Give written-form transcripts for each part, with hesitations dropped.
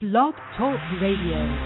Blog Talk Radio.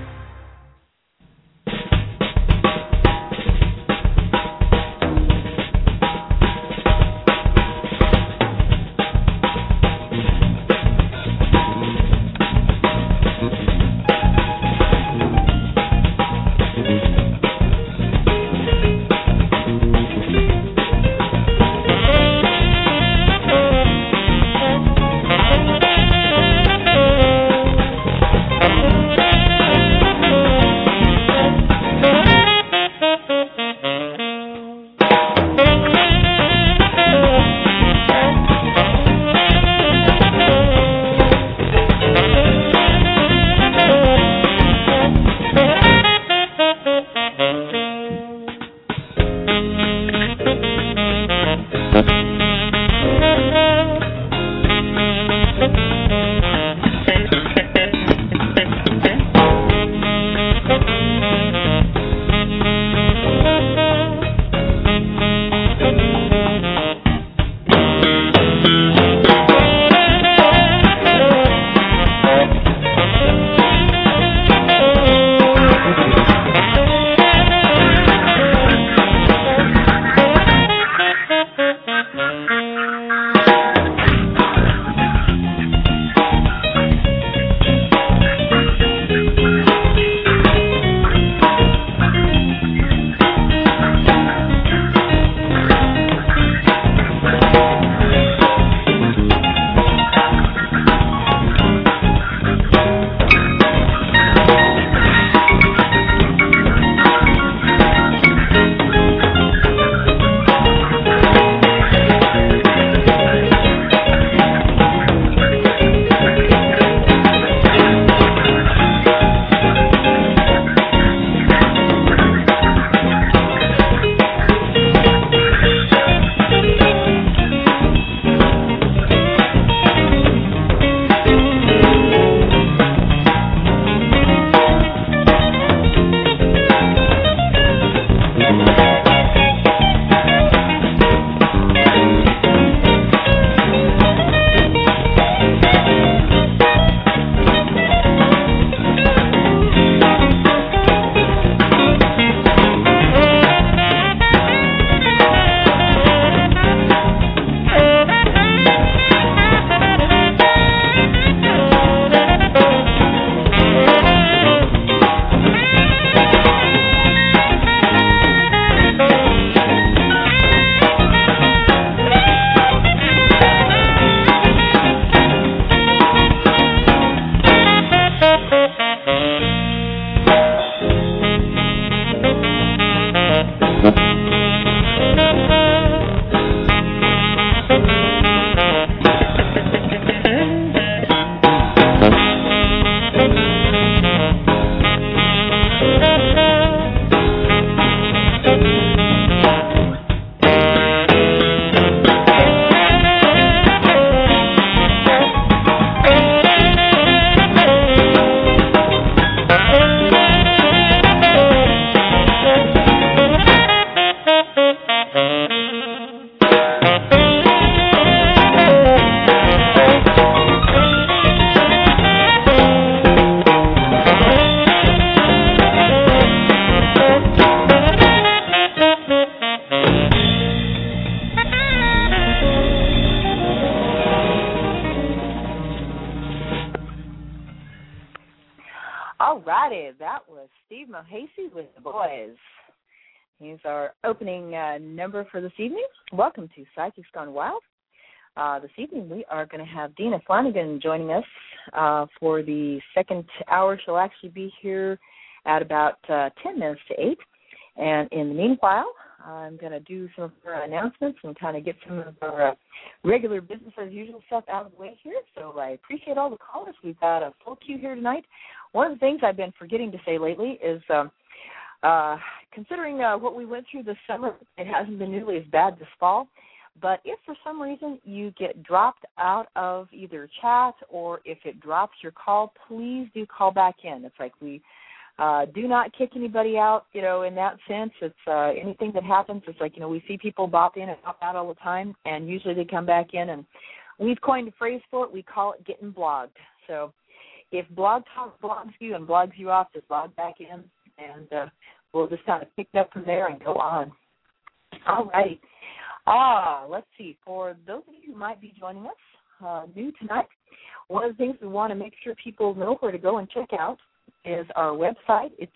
With the boys. He's our opening number for this evening. Welcome to Psychics Gone Wild. This evening we are going to have Dina Flanagan joining us for the second hour. She'll actually be here at about 10 minutes to 8. And in the meanwhile, I'm going to do some of our announcements and kind of get some of our regular business as usual stuff out of the way here. So I appreciate all the callers. We've got a full queue here tonight. One of the things I've been forgetting to say lately is considering what we went through this summer, it hasn't been nearly as bad this fall. But if for some reason you get dropped out of either chat or if it drops your call, please do call back in. It's like we do not kick anybody out, in that sense. It's anything that happens. It's like, we see people bop in and bop out all the time, and usually they come back in. And we've coined a phrase for it. We call it getting blogged. So if Blog Talk blogs you and blogs you off, just log back in, and we'll just kind of pick it up from there and go on. All right. Let's see. For those of you who might be joining us new tonight, one of the things we want to make sure people know where to go and check out is our website. It's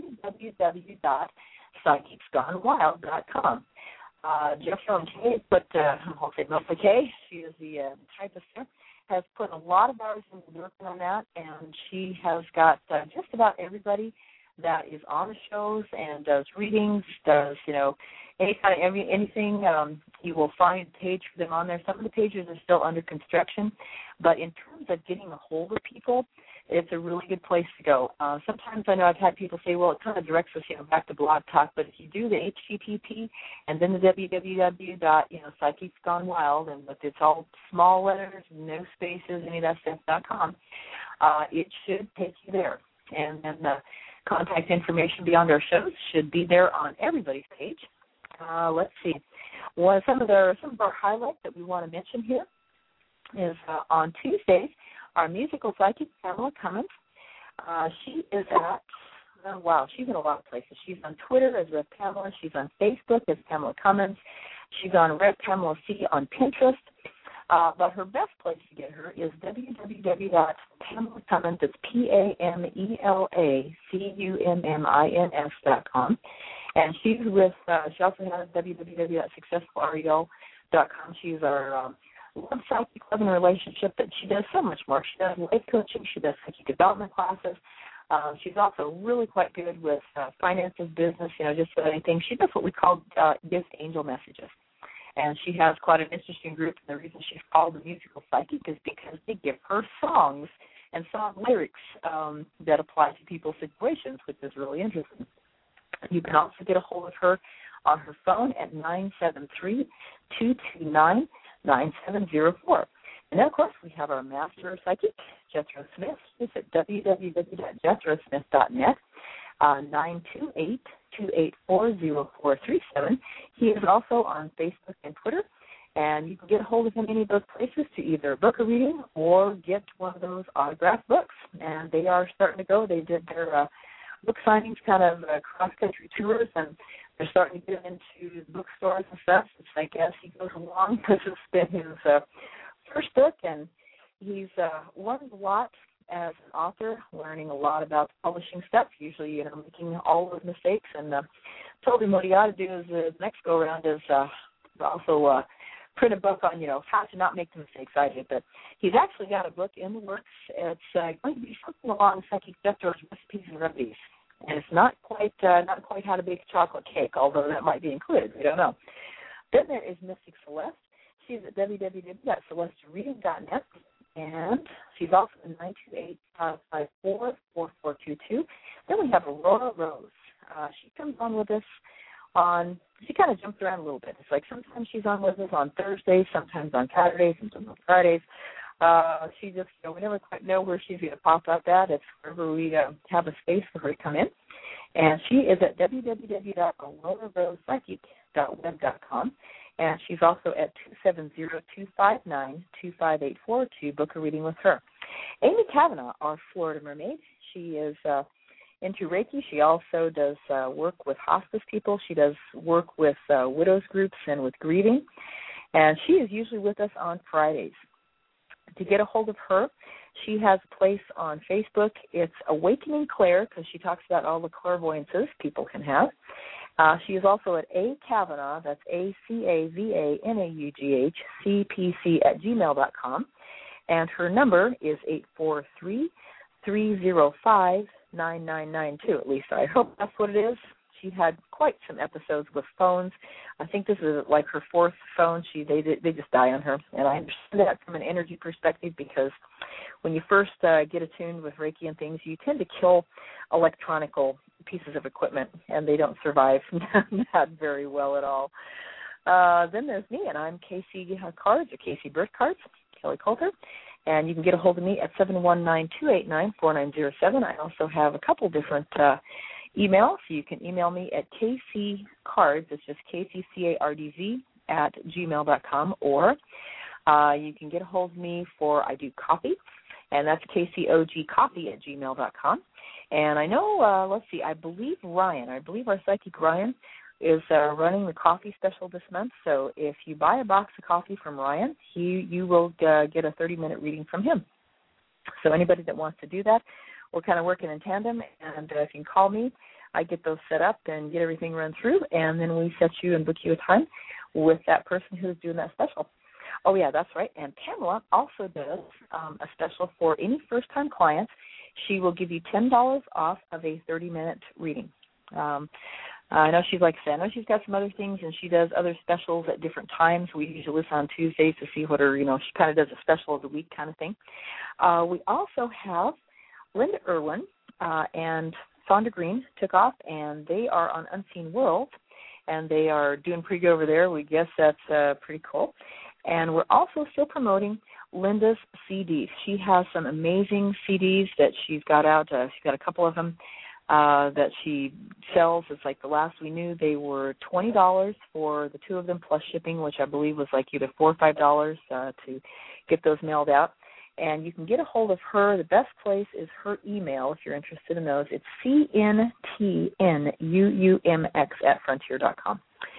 www.psychicsgonewild.com. Jeff from K, I'll say Melissa K, she is the typist there, has put a lot of hours into working on that, and she has got just about everybody that is on the shows and does readings, does, anything. You will find a page for them on there. Some of the pages are still under construction, but in terms of getting a hold of people, it's a really good place to go. Sometimes I know I've had people say, well, it kind of directs us, back to Blog Talk, but if you do the HTTP and then the www. Psychics Gone Wild, and it's all small letters, no spaces, any of that stuff.com, it should take you there. And then the contact information beyond our shows should be there on everybody's page. Let's see. Some of our highlights that we want to mention here is on Tuesdays, our musical psychic, Pamela Cummins. She is at, she's in a lot of places. She's on Twitter as Rev Pamela. She's on Facebook as Pamela Cummins. She's on Rev Pamela C on Pinterest. But her best place to get her is www.PamelaCummins. It's PamelaCummins.com. And she's with, she also has www.successfulrel.com. She's our love psychic, love and relationship, but she does so much more. She does life coaching. She does psychic development classes. She's also really quite good with finances, business, just about anything. She does what we call gives angel messages. And she has quite an interesting group, and the reason she's called the musical psychic is because they give her songs and song lyrics that apply to people's situations, which is really interesting. You can also get a hold of her on her phone at 973-229-9704. And then, of course, we have our master psychic, Jethro Smith. It's at www.jethrosmith.net, 928-284-0437. He is also on Facebook and Twitter, and you can get a hold of him any of those places to either book a reading or get one of those autographed books. And they are starting to go. They did their book signings, kind of cross-country tours, and they're starting to get them into bookstores and stuff. It's like as he goes along, because it's been his first book, and he's learned a lot as an author, learning a lot about publishing stuff, usually, making all those mistakes, and told him what he ought to do is the next go-around is also print a book on, how to not make the mistakes I did. But he's actually got a book in the works. It's going to be something along Psychic Jethro's Recipes and Remedies. And it's not quite how to bake a chocolate cake, although that might be included. We don't know. Then there is Mystic Celeste. She's at www.celestereading.net, and she's also at 928-554-4422. Then we have Aurora Rose. She comes on with us she kind of jumps around a little bit. It's like sometimes she's on with us on Thursdays, sometimes on Saturdays, sometimes on Fridays. She just, we never quite know where she's going to pop up at. It's wherever we have a space for her to come in. And she is at www.aurorosepsychic.web.com. And she's also at 270-259-2584 to book a reading with her. Amy Kavanaugh, our Florida mermaid, she is into Reiki. She also does work with hospice people. She does work with widows groups and with grieving. And she is usually with us on Fridays. To get a hold of her, she has a place on Facebook. It's Awakening Claire, because she talks about all the clairvoyances people can have. She is also at A Kavanaugh, that's ACAVANAUGH, CPC@gmail.com. And her number is 843-305-9992. At least I hope that's what it is. She had quite some episodes with phones. I think this is like her fourth phone. They just die on her, and I understand that from an energy perspective, because when you first get attuned with Reiki and things, you tend to kill electronical pieces of equipment, and they don't survive that very well at all. Then there's me, and I'm Casey Cards, or Casey Birth Cards, Kelly Coulter. And you can get a hold of me at 719-289-4907. I also have a couple different emails. So you can email me at kccards, it's just KCCARDZ @gmail.com, or you can get a hold of me I do copy, and that's kcogcoffee@gmail.com. And I know, let's see, I believe our psychic Ryan is running the coffee special this month. So if you buy a box of coffee from Ryan, you will get a 30-minute reading from him. So anybody that wants to do that, we're kind of working in tandem. And if you can call me, I get those set up and get everything run through, and then we set you and book you a time with that person who's doing that special. Oh, yeah, that's right. And Pamela also does a special for any first-time clients. She will give you $10 off of a 30-minute reading. I know she's like I said, I know she's got some other things, and she does other specials at different times. We usually listen on Tuesdays to see what her, she kind of does a special of the week kind of thing. We also have Linda Irwin and Sonda Green took off, and they are on Unseen World, and they are doing pretty good over there. We guess that's pretty cool. And we're also still promoting Linda's CDs. She has some amazing CDs that she's got out. She's got a couple of them that she sells. It's like the last we knew, they were $20 for the two of them plus shipping, which I believe was like either $4 or $5 to get those mailed out. And you can get a hold of her. The best place is her email if you're interested in those. It's cntnuumx@frontier.com.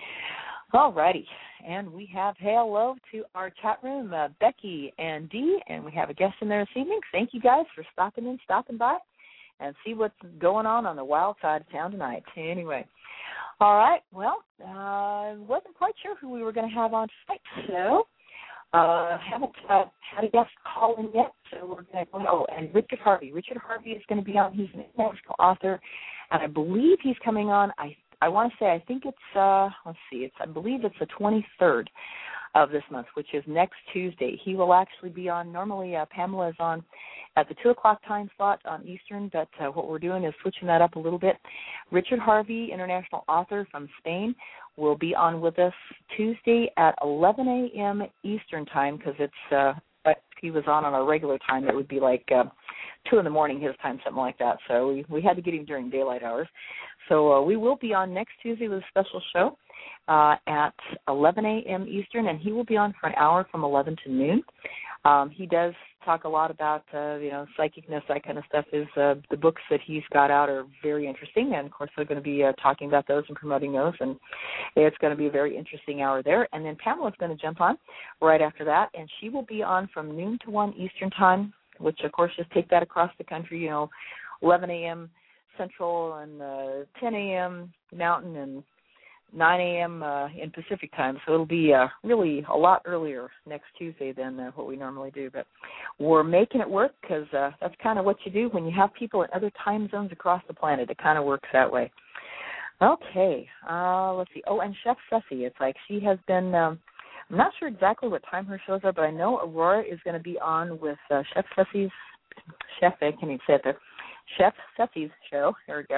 All righty. And we have hello to our chat room, Becky and Dee, and we have a guest in there this evening. Thank you guys for stopping by and see what's going on the wild side of town tonight. Anyway, all right. Well, I wasn't quite sure who we were going to have on tonight, so haven't had a guest call in yet, so we're going to go. Oh, and Richard Harvey. Richard Harvey is going to be on. He's an international author, and I believe he's coming on. I want to say I think it's I believe it's the 23rd of this month, which is next Tuesday. He will actually be on. Normally, Pamela is on at the 2 o'clock time slot on Eastern, but what we're doing is switching that up a little bit. Richard Harvey, international author from Spain, will be on with us Tuesday at 11 a.m. Eastern time, because it's if he was on our regular time, it would be like 2 in the morning his time, something like that. So we had to get him during daylight hours. So we will be on next Tuesday with a special show at 11 a.m. Eastern, and he will be on for an hour from 11 to noon. He does talk a lot about, psychicness, that kind of stuff. The books that he's got out are very interesting, and, of course, they're going to be talking about those and promoting those, and it's going to be a very interesting hour there. And then Pamela's going to jump on right after that, and she will be on from noon to 1 Eastern time, which, of course, just take that across the country, 11 a.m. Central and 10 a.m. Mountain and 9 a.m. In Pacific time. So it'll be really a lot earlier next Tuesday than what we normally do. But we're making it work, because that's kind of what you do when you have people in other time zones across the planet. It kind of works that way. Okay. Let's see. Oh, and Chef Ceci. It's like she has been, I'm not sure exactly what time her shows are, but I know Aurora is going to be on with Chef Ceci's, I can't even say it there. Chef Ceci's show. There we go.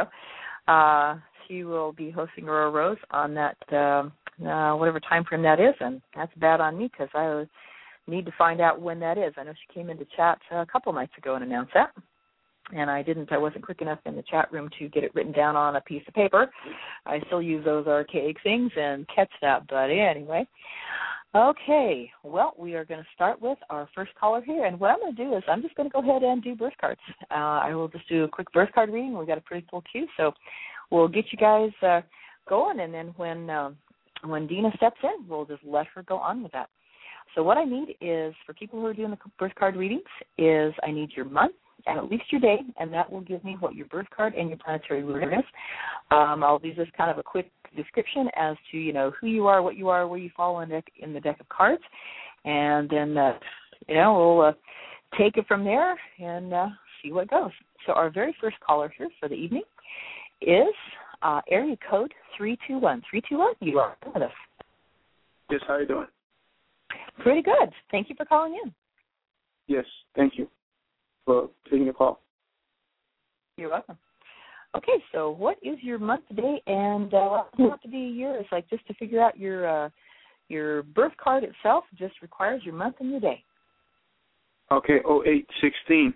She will be hosting Aurora Rose on that, whatever time frame that is, and that's bad on me, because I need to find out when that is. I know she came into chat a couple nights ago and announced that, and I wasn't quick enough in the chat room to get it written down on a piece of paper. I still use those archaic things and catch that, but anyway. Okay, well, we are going to start with our first caller here, and what I'm going to do is I'm just going to go ahead and do birth cards. I will just do a quick birth card reading. We've got a pretty full queue, so we'll get you guys going, and then when Dina steps in, we'll just let her go on with that. So what I need is, for people who are doing the birth card readings, is I need your month and at least your day, and that will give me what your birth card and your planetary ruler is. I'll do just kind of a quick description as to, who you are, what you are, where you fall in the deck of cards, and then, we'll take it from there and see what goes. So our very first caller here for the evening is area code 321. 321, you are with us. Yes, how are you doing? Pretty good. Thank you for calling in. Yes, thank you for taking the call. You're welcome. Okay, so what is your month today, and what does it have to be a year? It's like, just to figure out your birth card itself just requires your month and your day. Okay, 0816.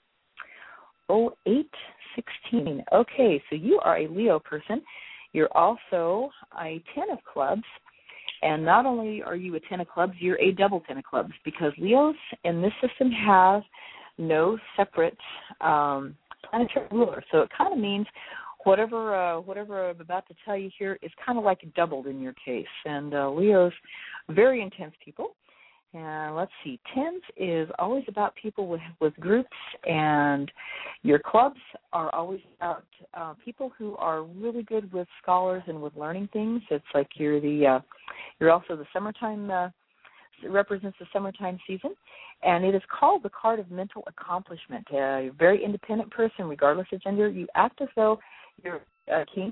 0816. Okay, so you are a Leo person. You're also a 10 of clubs, and not only are you a 10 of clubs, you're a double 10 of clubs, because Leos in this system have no separate planetary ruler. So it kind of means whatever I'm about to tell you here is kind of like doubled in your case. And Leo's very intense people. And let's see, 10s is always about people with groups, and your clubs are always about people who are really good with scholars and with learning things. It's like you're also the summertime. It represents the summertime season, and it is called the card of mental accomplishment. You're a very independent person, regardless of gender. You act as though you're a king.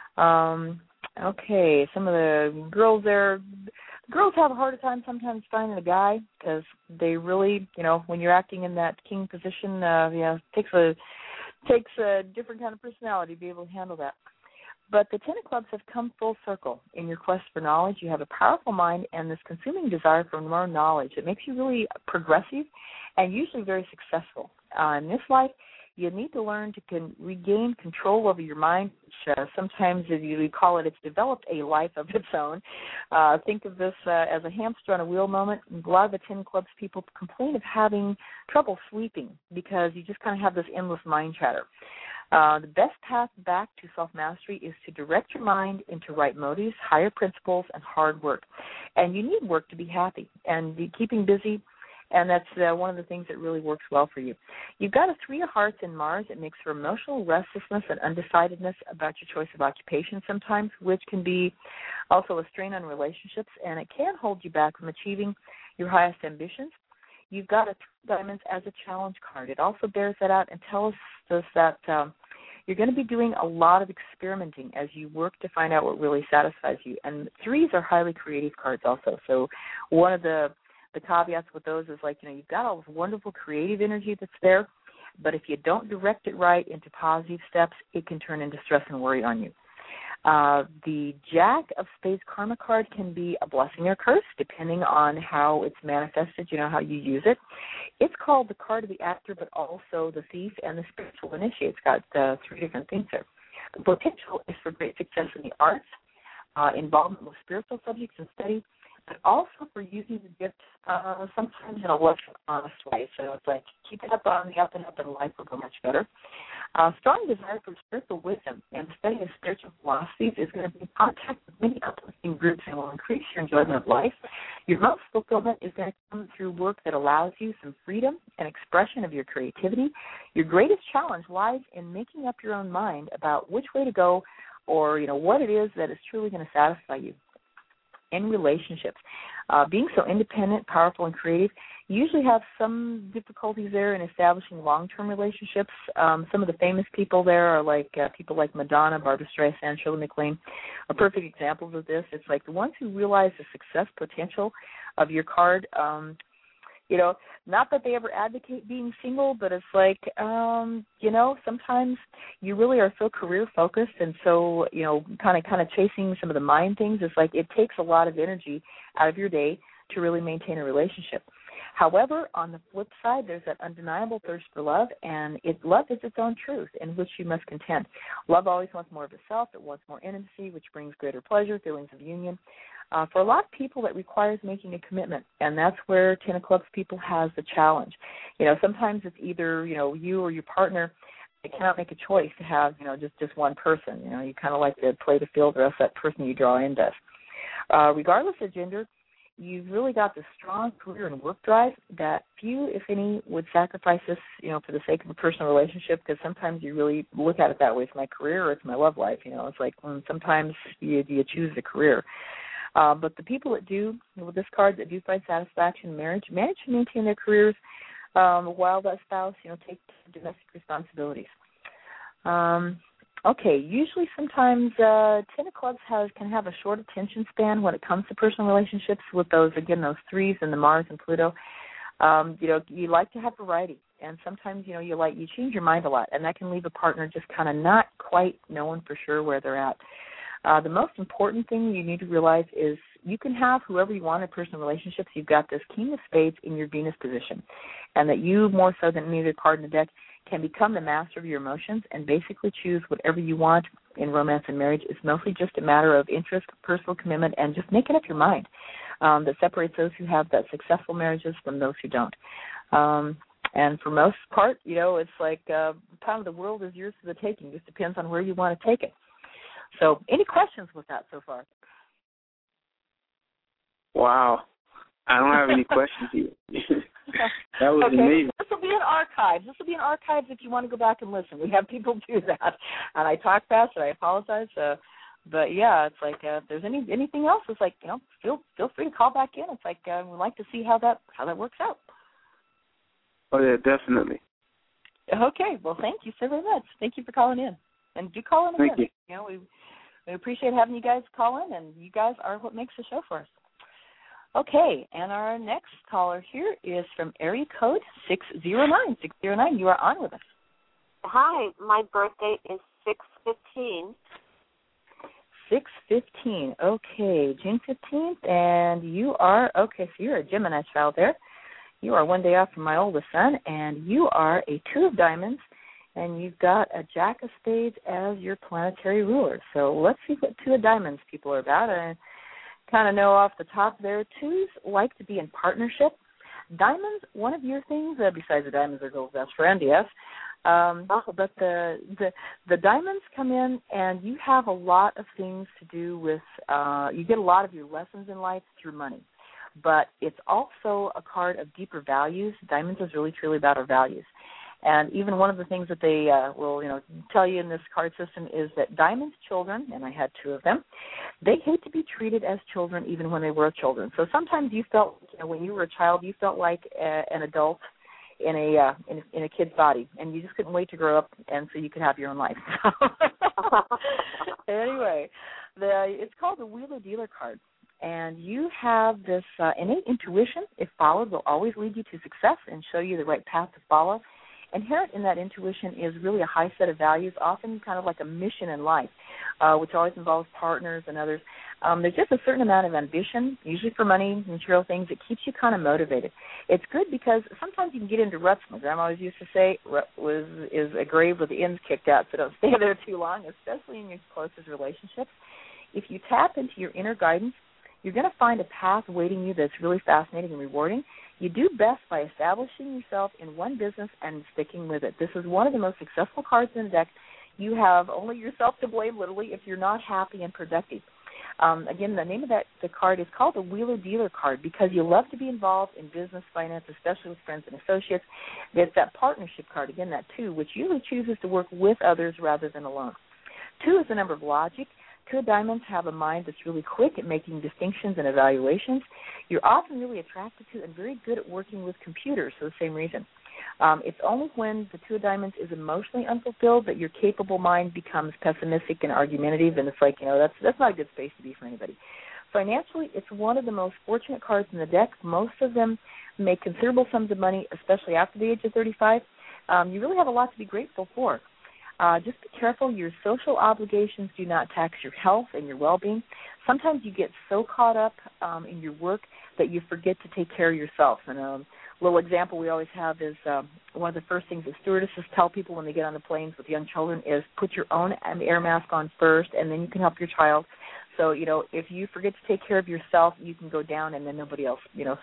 Okay, some of the girls there. Girls have a harder time sometimes finding a guy because they really, when you're acting in that king position, takes a different kind of personality to be able to handle that. But the 10 of clubs have come full circle in your quest for knowledge. You have a powerful mind and this consuming desire for more knowledge. It makes you really progressive and usually very successful. In this life, you need to learn to regain control over your mind, which sometimes you call it, it's developed a life of its own. Think of this as a hamster on a wheel moment. A lot of the 10 clubs people complain of having trouble sleeping because you just kind of have this endless mind chatter. The best path back to self-mastery is to direct your mind into right motives, higher principles, and hard work. And you need work to be happy and keeping busy. And that's one of the things that really works well for you. You've got a 3 of hearts in Mars. It makes for emotional restlessness and undecidedness about your choice of occupation sometimes, which can be also a strain on relationships, and it can hold you back from achieving your highest ambitions. You've got a 3 of diamonds as a challenge card. It also bears that out and tells us that you're going to be doing a lot of experimenting as you work to find out what really satisfies you. And 3s are highly creative cards also. So one of the caveats with those is you've got all this wonderful creative energy that's there, but if you don't direct it right into positive steps, it can turn into stress and worry on you. The Jack of Spades karma card can be a blessing or curse depending on how it's manifested, how you use it. It's called the card of the actor, but also the thief and the spiritual initiate. It's got 3 different things there. The potential is for great success in the arts, involvement with spiritual subjects and study, but also for using the gift sometimes in a less honest way. So it's like keep it up on the up and up, and life will go much better. Strong desire for spiritual wisdom and study of spiritual philosophies is going to be in contact with many uplifting groups and will increase your enjoyment of life. Your most fulfillment is going to come through work that allows you some freedom and expression of your creativity. Your greatest challenge lies in making up your own mind about which way to go or, what it is that is truly going to satisfy you. In relationships, being so independent, powerful, and creative, you usually have some difficulties there in establishing long-term relationships. Some of the famous people there are people like Madonna, Barbra Streisand, Shirley MacLaine are perfect examples of this. It's like the ones who realize the success potential of your card. Not that they ever advocate being single, but it's like, sometimes you really are so career-focused and so, kind of chasing some of the mind things. It's like it takes a lot of energy out of your day to really maintain a relationship. However, on the flip side, there's that undeniable thirst for love, and love is its own truth in which you must contend. Love always wants more of itself. It wants more intimacy, which brings greater pleasure, feelings of union. For a lot of people, that requires making a commitment, and that's where 10 of Clubs people has the challenge. Sometimes it's either, you or your partner, they cannot make a choice to have, just one person. You kind of like to play the field, or else that person you draw in does. Regardless of gender, you've really got this strong career and work drive that few, if any, would sacrifice this, for the sake of a personal relationship, because sometimes you really look at it that way. It's my career or it's my love life. It's like sometimes you choose the career. But the people that do, with this card, that do find satisfaction in marriage, manage to maintain their careers while that spouse, takes domestic responsibilities. Usually sometimes 10 of Clubs can have a short attention span when it comes to personal relationships with those 3s and the Mars and Pluto. You like to have variety, and sometimes, you change your mind a lot, and that can leave a partner just kind of not quite knowing for sure where they're at. The most important thing you need to realize is you can have whoever you want in personal relationships. You've got this King of Spades in your Venus position, and that you, more so than any other card in the deck, can become the master of your emotions and basically choose whatever you want in romance and marriage. It's mostly just a matter of interest, personal commitment, and just making up your mind that separates those who have that successful marriages from those who don't. And for most part, it's like kind of the world is yours for the taking. It just depends on where you want to take it. So any questions with that so far? Wow. I don't have any questions here. That was amazing. This will be an archive. This will be an archive if you want to go back and listen. We have people do that. And I talk fast, and I apologize. But, yeah, it's like if there's anything else, it's like, feel free to call back in. It's like we'd like to see how that works out. Oh, yeah, definitely. Okay. Well, thank you so very much. Thank you for calling in. And do call in again. Thank you. We appreciate having you guys call in, and you guys are what makes the show for us. Okay, and our next caller here is from area code 609. 609, you are on with us. Hi, my birthday is 6/15. 6/15, okay, June 15th, and you are, so you're a Gemini child there. You are one day off from my oldest son, and you are a 2 of diamonds, and you've got a Jack of spades as your planetary ruler. So let's see what 2 of diamonds people are about. I kind of know off the top there, 2s like to be in partnership. Diamonds, one of your things, besides the diamonds are girl's best friend, yes, but the diamonds come in and you have a lot of things to do with, you get a lot of your lessons in life through money. But it's also a card of deeper values. Diamonds is really, truly about our values. And even one of the things that they will, tell you in this card system is that diamonds children, and I had 2 of them, they hate to be treated as children even when they were children. So sometimes you felt, when you were a child, you felt like an adult in a kid's body, and you just couldn't wait to grow up, and so you could have your own life. Anyway, it's called the Wheeler Dealer card. And you have this innate intuition, if followed, will always lead you to success and show you the right path to follow. Inherent in that intuition is really a high set of values, often kind of like a mission in life, which always involves partners and others. There's just a certain amount of ambition, usually for money, material things, that keeps you kind of motivated. It's good because sometimes you can get into ruts. My grandma always used to say, rut is a grave with the ends kicked out, so don't stay there too long, especially in your closest relationships. If you tap into your inner guidance, you're going to find a path waiting you that's really fascinating and rewarding. You do best by establishing yourself in one business and sticking with it. This is one of the most successful cards in the deck. You have only yourself to blame, literally, if you're not happy and productive. Again, the name of the card is called the Wheeler Dealer card because you love to be involved in business, finance, especially with friends and associates. It's that partnership card, again, that 2, which usually chooses to work with others rather than alone. 2 is the number of logic. 2 of diamonds have a mind that's really quick at making distinctions and evaluations. You're often really attracted to and very good at working with computers for the same reason. It's only when the 2 of diamonds is emotionally unfulfilled that your capable mind becomes pessimistic and argumentative, and it's like, that's not a good space to be for anybody. Financially, it's one of the most fortunate cards in the deck. Most of them make considerable sums of money, especially after the age of 35. You really have a lot to be grateful for. Just be careful. Your social obligations do not tax your health and your well-being. Sometimes you get so caught up in your work that you forget to take care of yourself. And a little example we always have is one of the first things that stewardesses tell people when they get on the planes with young children is put your own air mask on first, and then you can help your child. So, if you forget to take care of yourself, you can go down, and then nobody else,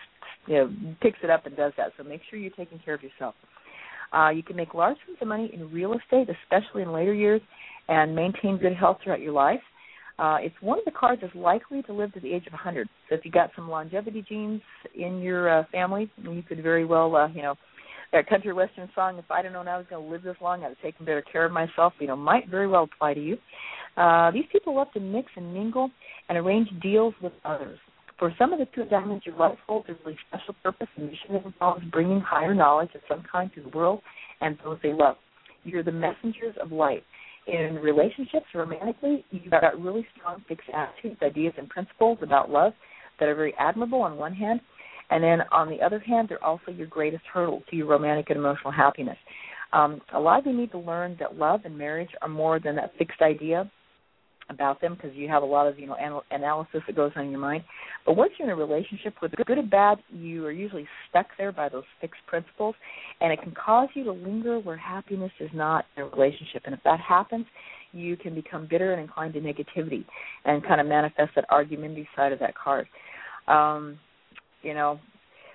picks it up and does that. So make sure you're taking care of yourself. You can make large sums of money in real estate, especially in later years, and maintain good health throughout your life. It's one of the cards that's likely to live to the age of 100. So if you got some longevity genes in your family, you could very well, that country western song, if I'd have known I was going to live this long, I'd have taken better care of myself, might very well apply to you. These people love to mix and mingle and arrange deals with others. For some of the 2 of diamonds, your life holds a really special purpose and mission that involves bringing higher knowledge of some kind to the world and those they love. You're the messengers of light. In relationships, romantically, you've got really strong fixed attitudes, ideas, and principles about love that are very admirable on one hand, and then on the other hand, they're also your greatest hurdle to your romantic and emotional happiness. A lot of you need to learn that love and marriage are more than that fixed idea about them, because you have a lot of analysis that goes on in your mind. But once you're in a relationship, with good or bad, you are usually stuck there by those fixed principles, and it can cause you to linger where happiness is not in a relationship. And if that happens, you can become bitter and inclined to negativity and kind of manifest that argumentative side of that card.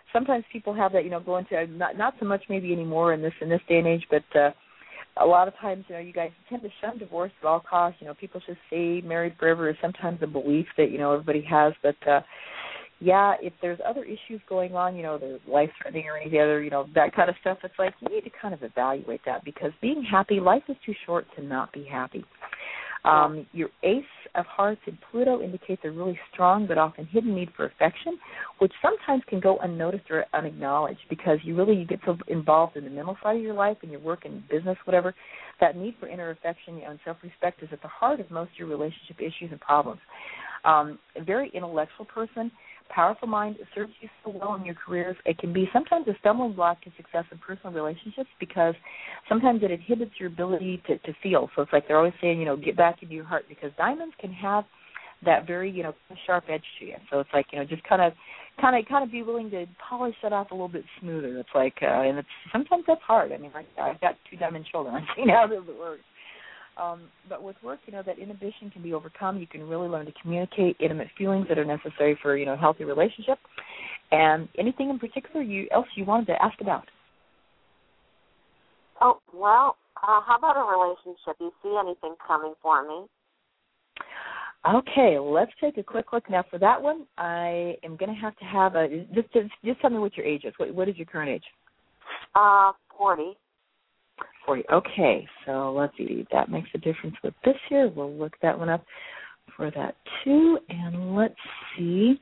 sometimes people have that, go into not so much maybe anymore in this day and age, but a lot of times, you guys tend to shun divorce at all costs. People just say married forever is sometimes a belief that, everybody has. But, if there's other issues going on, there's life-threatening or any other, that kind of stuff, it's like you need to kind of evaluate that because being happy, life is too short to not be happy. Your ace of hearts and Pluto indicates a really strong but often hidden need for affection, which sometimes can go unnoticed or unacknowledged because you get so involved in the mental side of your life and your work and business, whatever. That need for inner affection and self-respect is at the heart of most of your relationship issues and problems. A very intellectual person, powerful mind, serves you so well in your careers. It can be sometimes a stumbling block to success in personal relationships because sometimes it inhibits your ability to feel. So it's like they're always saying, get back into your heart because diamonds can have that very, sharp edge to you. So it's like, just kind of be willing to polish that off a little bit smoother. It's like, and it's sometimes that's hard. I mean, I've got 2 diamond children. I've seen how this works. But with work, that inhibition can be overcome. You can really learn to communicate intimate feelings that are necessary for, a healthy relationship. And anything in particular else you wanted to ask about? Oh, well, how about a relationship? Do you see anything coming for me? Okay, let's take a quick look. Now, for that one, I am going to have just tell me what your age is. What is your current age? 40. 40. Okay, so let's see. That makes a difference with this here. We'll look that one up for that too. And let's see,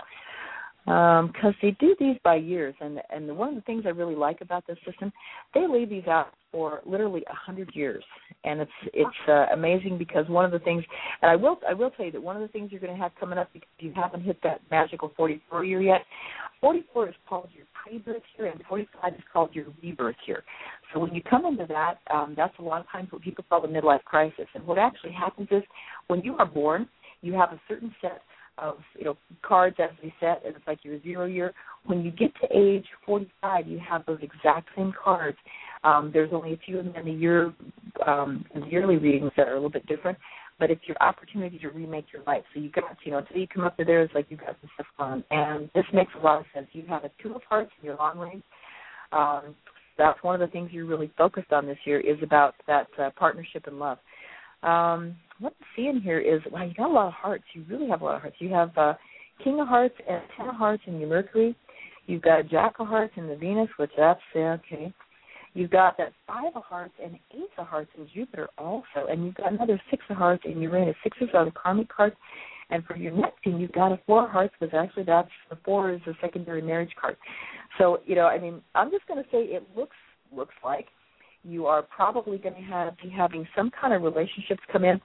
because they do these by years. And one of the things I really like about this system, they leave these out for literally 100 years. And it's amazing because one of the things, and I will tell you that one of the things you're going to have coming up because you haven't hit that magical 44 year yet. 44 is called your pre-birth year, and 45 is called your rebirth year. So when you come into that, that's a lot of times what people call the midlife crisis. And what actually happens is when you are born, you have a certain set of cards as they set, and it's like your 0 year. When you get to age 45, you have those exact same cards. There's only a few of them in the year, in the yearly readings that are a little bit different. But it's your opportunity to remake your life. So you got, until you come up to there, it's like you've got some stuff on. And this makes a lot of sense. You have a 2 of hearts in your long range. That's one of the things you're really focused on this year is about that partnership and love. What I'm seeing here is, wow, you got a lot of hearts. You really have a lot of hearts. You have King of Hearts and 10 of Hearts in your Mercury. You've got Jack of Hearts in the Venus, which that's okay. You've got that 5 of Hearts and 8 of Hearts in Jupiter also. And you've got another 6 of Hearts in Uranus. 6s are the karmic cards. And for your Neptune, you've got a 4 of Hearts, because actually that's the 4 is the secondary marriage card. So, I'm just going to say it looks like you are probably going to be having some kind of relationships come in.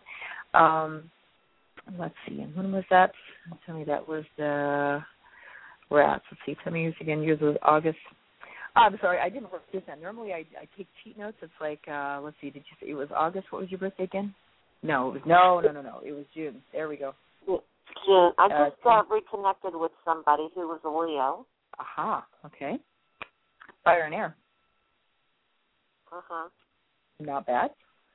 Let's see, and when was that? Tell me that was let's see, tell me yours again. Yours was August. I'm sorry, I didn't work this down. Normally I take cheat notes. It's like, let's see, did you say it was August? What was your birthday again? No, it was no. It was June. There we go. June. I just reconnected with somebody who was a Leo. Aha, okay. Fire and air. Uh-huh. Not bad.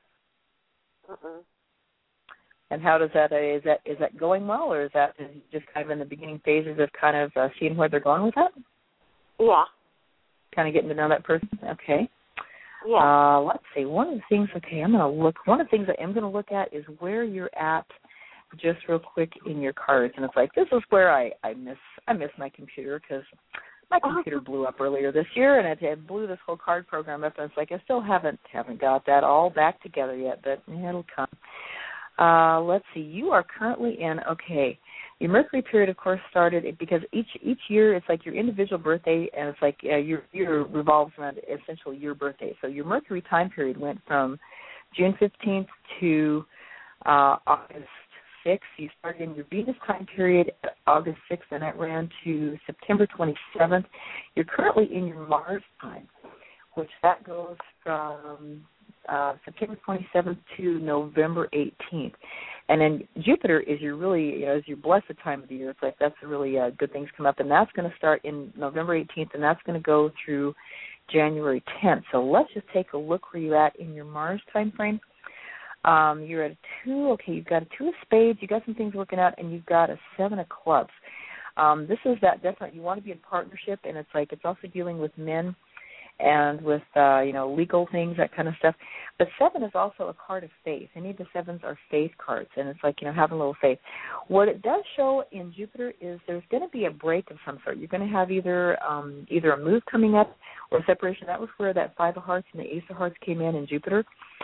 Uh-uh. And how does that, is that going well, or is that just kind of in the beginning phases of kind of seeing where they're going with that? Yeah. Kind of getting to know that person? Okay. Yeah. Let's see. One of the things I am going to look at is where you're at just real quick in your cards. And it's like, this is where I miss my computer because my computer blew up earlier this year, and it blew this whole card program up. And it's like I still haven't got that all back together yet, but it'll come. Let's see. You are currently in, your Mercury period, of course, started because each year it's like your individual birthday, and it's like your year revolves around essentially your birthday. So your Mercury time period went from June 15th to August 6th. You started in your Venus time period at August 6th, and that ran to September 27th. You're currently in your Mars time, which that goes from September 27th to November 18th. And then Jupiter is your really, is your blessed time of the year. It's like that's a really good things come up. And that's going to start in November 18th, and that's going to go through January 10th. So let's just take a look where you're at in your Mars time frame. You're at a 2. Okay, you've got a 2 of spades. You've got some things working out, and you've got a 7 of clubs. This is that different. You want to be in partnership, and it's like it's also dealing with men and with, legal things, that kind of stuff. But 7 is also a card of faith. Any of the 7s are faith cards, and it's like, having a little faith. What it does show in Jupiter is there's going to be a break of some sort. You're going to have either a move coming up or separation. That was where that 5 of Hearts and the Ace of Hearts came in Jupiter.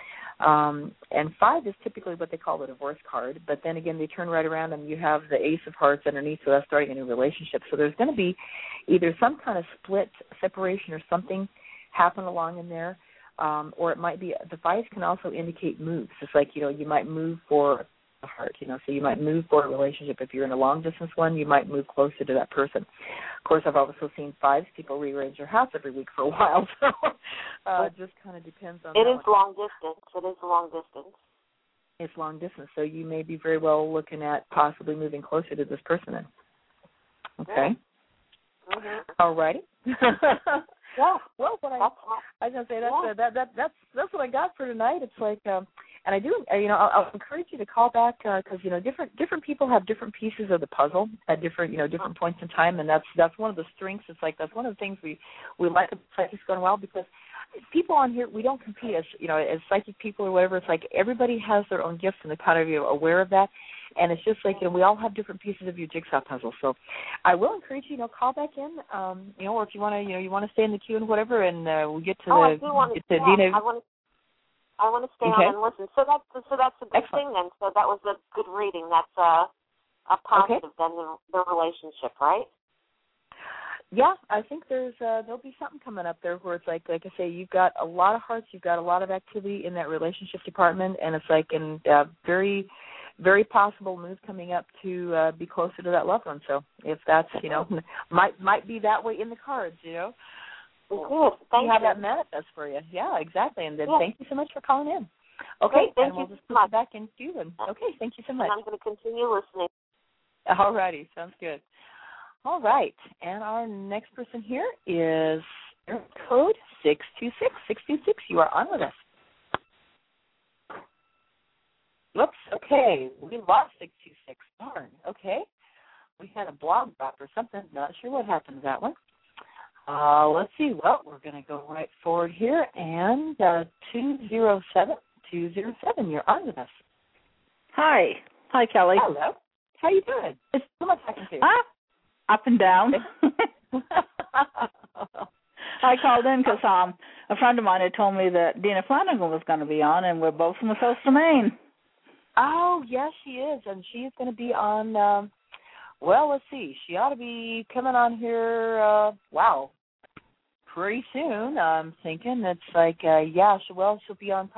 And 5 is typically what they call the divorce card, but then again, they turn right around and you have the Ace of Hearts underneath, so that's starting a new relationship. So there's going to be either some kind of split, separation, or something happen along in there, or it might be, the 5s can also indicate moves. It's like, you might move for a heart, so you might move for a relationship. If you're in a long-distance one, you might move closer to that person. Of course, I've also seen 5s, people rearrange their house every week for a while, so it just kind of depends on It is long distance. It is long distance. It's long distance, so you may be very well looking at possibly moving closer to this person then. Okay? Mm-hmm. All righty. Yeah. Well, what I was gonna say, that's what I got for tonight. It's like, and I do, I'll encourage you to call back because different people have different pieces of the puzzle at different points in time, and that's one of the strengths. It's like that's one of the things we like about Psychics Gone Wild, because people on here, we don't compete as as psychic people or whatever. It's like everybody has their own gifts, and they're kind of aware of that. And it's just like, we all have different pieces of your jigsaw puzzle. So I will encourage you, call back in, or if you want to, you want to stay in the queue and whatever, and we'll get to I do want to. Dina. I want to stay on and listen. So that's a good thing then. So that was a good reading. That's a positive then, the relationship, right? Yeah, I think there'll be something coming up there where it's like I say, you've got a lot of hearts, you've got a lot of activity in that relationship department, and it's like very, very possible move coming up to be closer to that loved one. So if that's, might be that way in the cards, Good. Thank you. Have that manifest for you. Yeah, exactly. And then thank you so much for calling in. Okay, thank we'll you just so put much. you back in queue. Okay, thank you so much. And I'm going to continue listening. All righty, sounds good. All right, and our next person here is code 626-626. You are on with us. Whoops, okay, we lost 626. Darn, okay. We had a blog drop or something. Not sure what happened to that one. Let's see. Well, we're going to go right forward here. And 207, you're on with us. Hi. Hi, Kelly. Hello. How you doing? It's so much I can do. Up and down. I called in because a friend of mine had told me that Dina Flanagan was going to be on, and we're both from the coast of Maine. Oh, yes, she is, and she is going to be on, let's see. She ought to be coming on here, pretty soon. I'm thinking it's like, she'll be on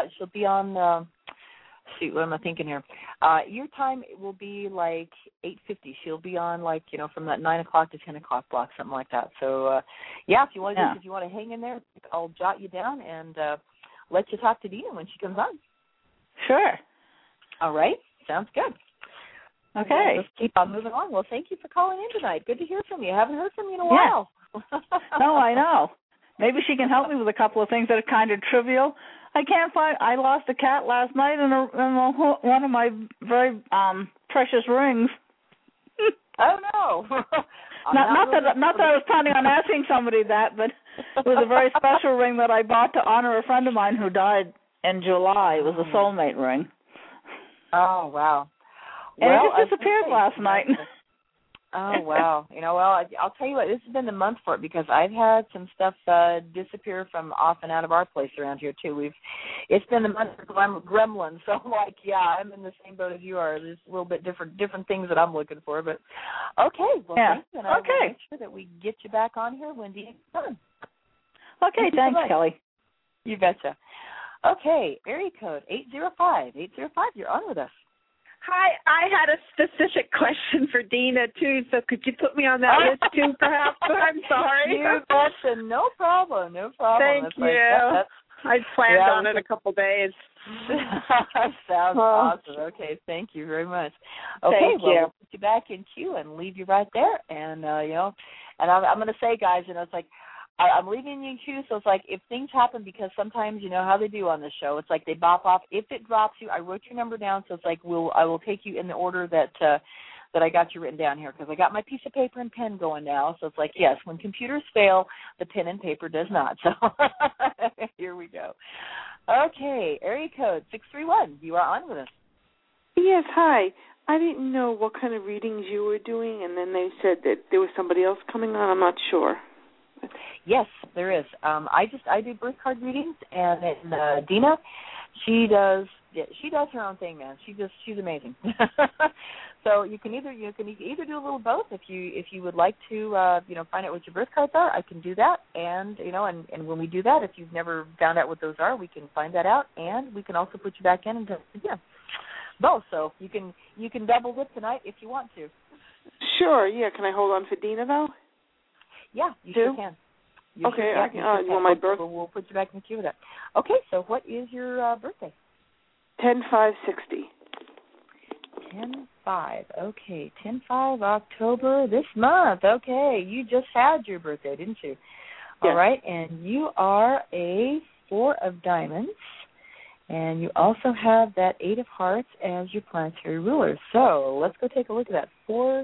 what am I thinking here? Your time will be like 8:50. She'll be on from that 9 o'clock to 10 o'clock block, something like that. So, if you want to hang in there, I'll jot you down and let you talk to Dina when she comes on. Sure. All right. Sounds good. Okay. Let's keep on moving on. Well, thank you for calling in tonight. Good to hear from you. I haven't heard from you in a while. No, I know. Maybe she can help me with a couple of things that are kind of trivial. I lost a cat last night and one of my very precious rings. Oh, no. Not that I was planning on asking somebody that, but it was a very special ring that I bought to honor a friend of mine who died in July. It was a soulmate ring. Oh, wow. And it just disappeared last night. Oh, wow. I'll tell you what, this has been the month for it because I've had some stuff disappear from off and out of our place around here, too. It's been the month for gremlins, so I'm in the same boat as you are. There's a little bit different things that I'm looking for, but okay. Well, thank you, and I will make sure that we get you back on here when Dina's done. Okay, thanks, Kelly. You betcha. Okay, area code 805. 805, you're on with us. Hi, I had a specific question for Dina, too, so could you put me on that list, too, perhaps? I'm sorry. You betcha. No problem. Thank you. I planned on it a couple days. Sounds awesome. Okay, thank you very much. Okay, we'll put you back in queue and leave you right there. And, and I'm going to say, guys, it's like, I'm leaving you in queue, so it's like if things happen, because sometimes you know how they do on this show, it's like they bop off. If it drops you, I wrote your number down, so it's like I will take you in the order that that I got you written down here because I got my piece of paper and pen going now. So it's like, yes, when computers fail, the pen and paper does not. So here we go. Okay, area code 631. You are on with us. Yes, hi. I didn't know what kind of readings you were doing, and then they said that there was somebody else coming on. I'm not sure. Yes, there is. I do birth card readings, and then Dina, she does her own thing, man. She's amazing. So you can either do a little both if you would like to find out what your birth cards are. I can do that, and and when we do that, if you've never found out what those are, we can find that out, and we can also put you back in and both. So you can double dip tonight if you want to. Sure. Yeah. Can I hold on for Dina though? Yeah, you sure can. Okay. Well, my birth. We'll put you back in the queue with that. Okay. So what is your birthday? 10/5/60. 10/5. Okay. 10/5 October this month. Okay. You just had your birthday, didn't you? Yes. All right. And you are a 4 of diamonds. And you also have that 8 of hearts as your planetary ruler. So let's go take a look at that.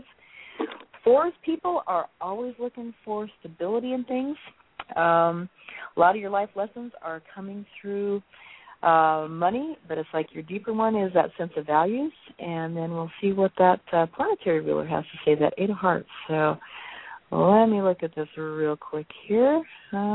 Fours people are always looking for stability in things. A lot of your life lessons are coming through money, but it's like your deeper one is that sense of values. And then we'll see what that planetary ruler has to say, that 8 of hearts. So let me look at this real quick here.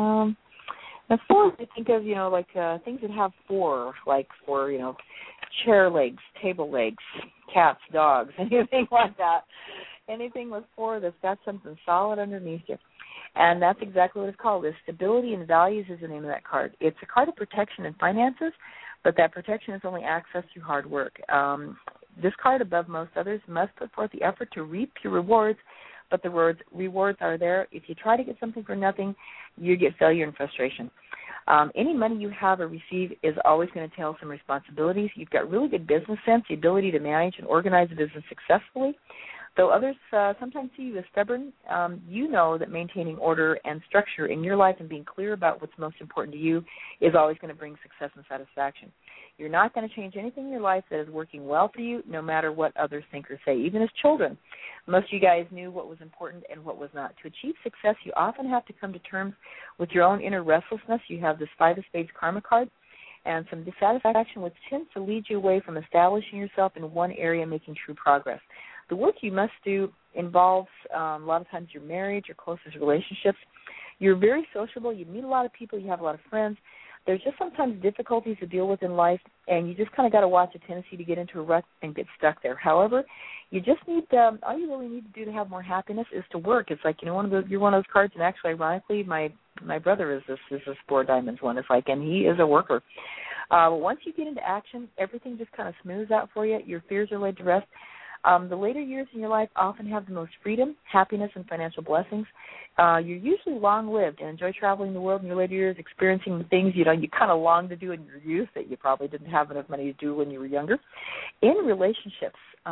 Now, 4, I think of, things that have 4, like for, chair legs, table legs, cats, dogs, anything like that. Anything with 4 that's got something solid underneath you. And that's exactly what it's called. Is stability and values is the name of that card. It's a card of protection and finances, but that protection is only accessed through hard work. This card, above most others, must put forth the effort to reap your rewards, but the rewards are there. If you try to get something for nothing, you get failure and frustration. Any money you have or receive is always going to entail some responsibilities. You've got really good business sense, the ability to manage and organize a business successfully. Though others sometimes see you as stubborn, you know that maintaining order and structure in your life and being clear about what's most important to you is always going to bring success and satisfaction. You're not going to change anything in your life that is working well for you, no matter what others think or say. Even as children, most of you guys knew what was important and what was not. To achieve success, you often have to come to terms with your own inner restlessness. You have this 5 of Spades karma card and some dissatisfaction, which tends to lead you away from establishing yourself in one area and making true progress. The work you must do involves a lot of times your marriage, your closest relationships. You're very sociable. You meet a lot of people. You have a lot of friends. There's just sometimes difficulties to deal with in life, and you just kind of got to watch a tendency to get into a rut and get stuck there. However, you just need all you really need to do to have more happiness is to work. It's like, you're one of those cards, and actually, ironically, my brother is this 4 diamonds one. It's like, and he is a worker. Once you get into action, everything just kind of smooths out for you. Your fears are laid to rest. The later years in your life often have the most freedom, happiness, and financial blessings. You're usually long-lived and enjoy traveling the world in your later years, experiencing the things you kind of long to do in your youth that you probably didn't have enough money to do when you were younger. In relationships,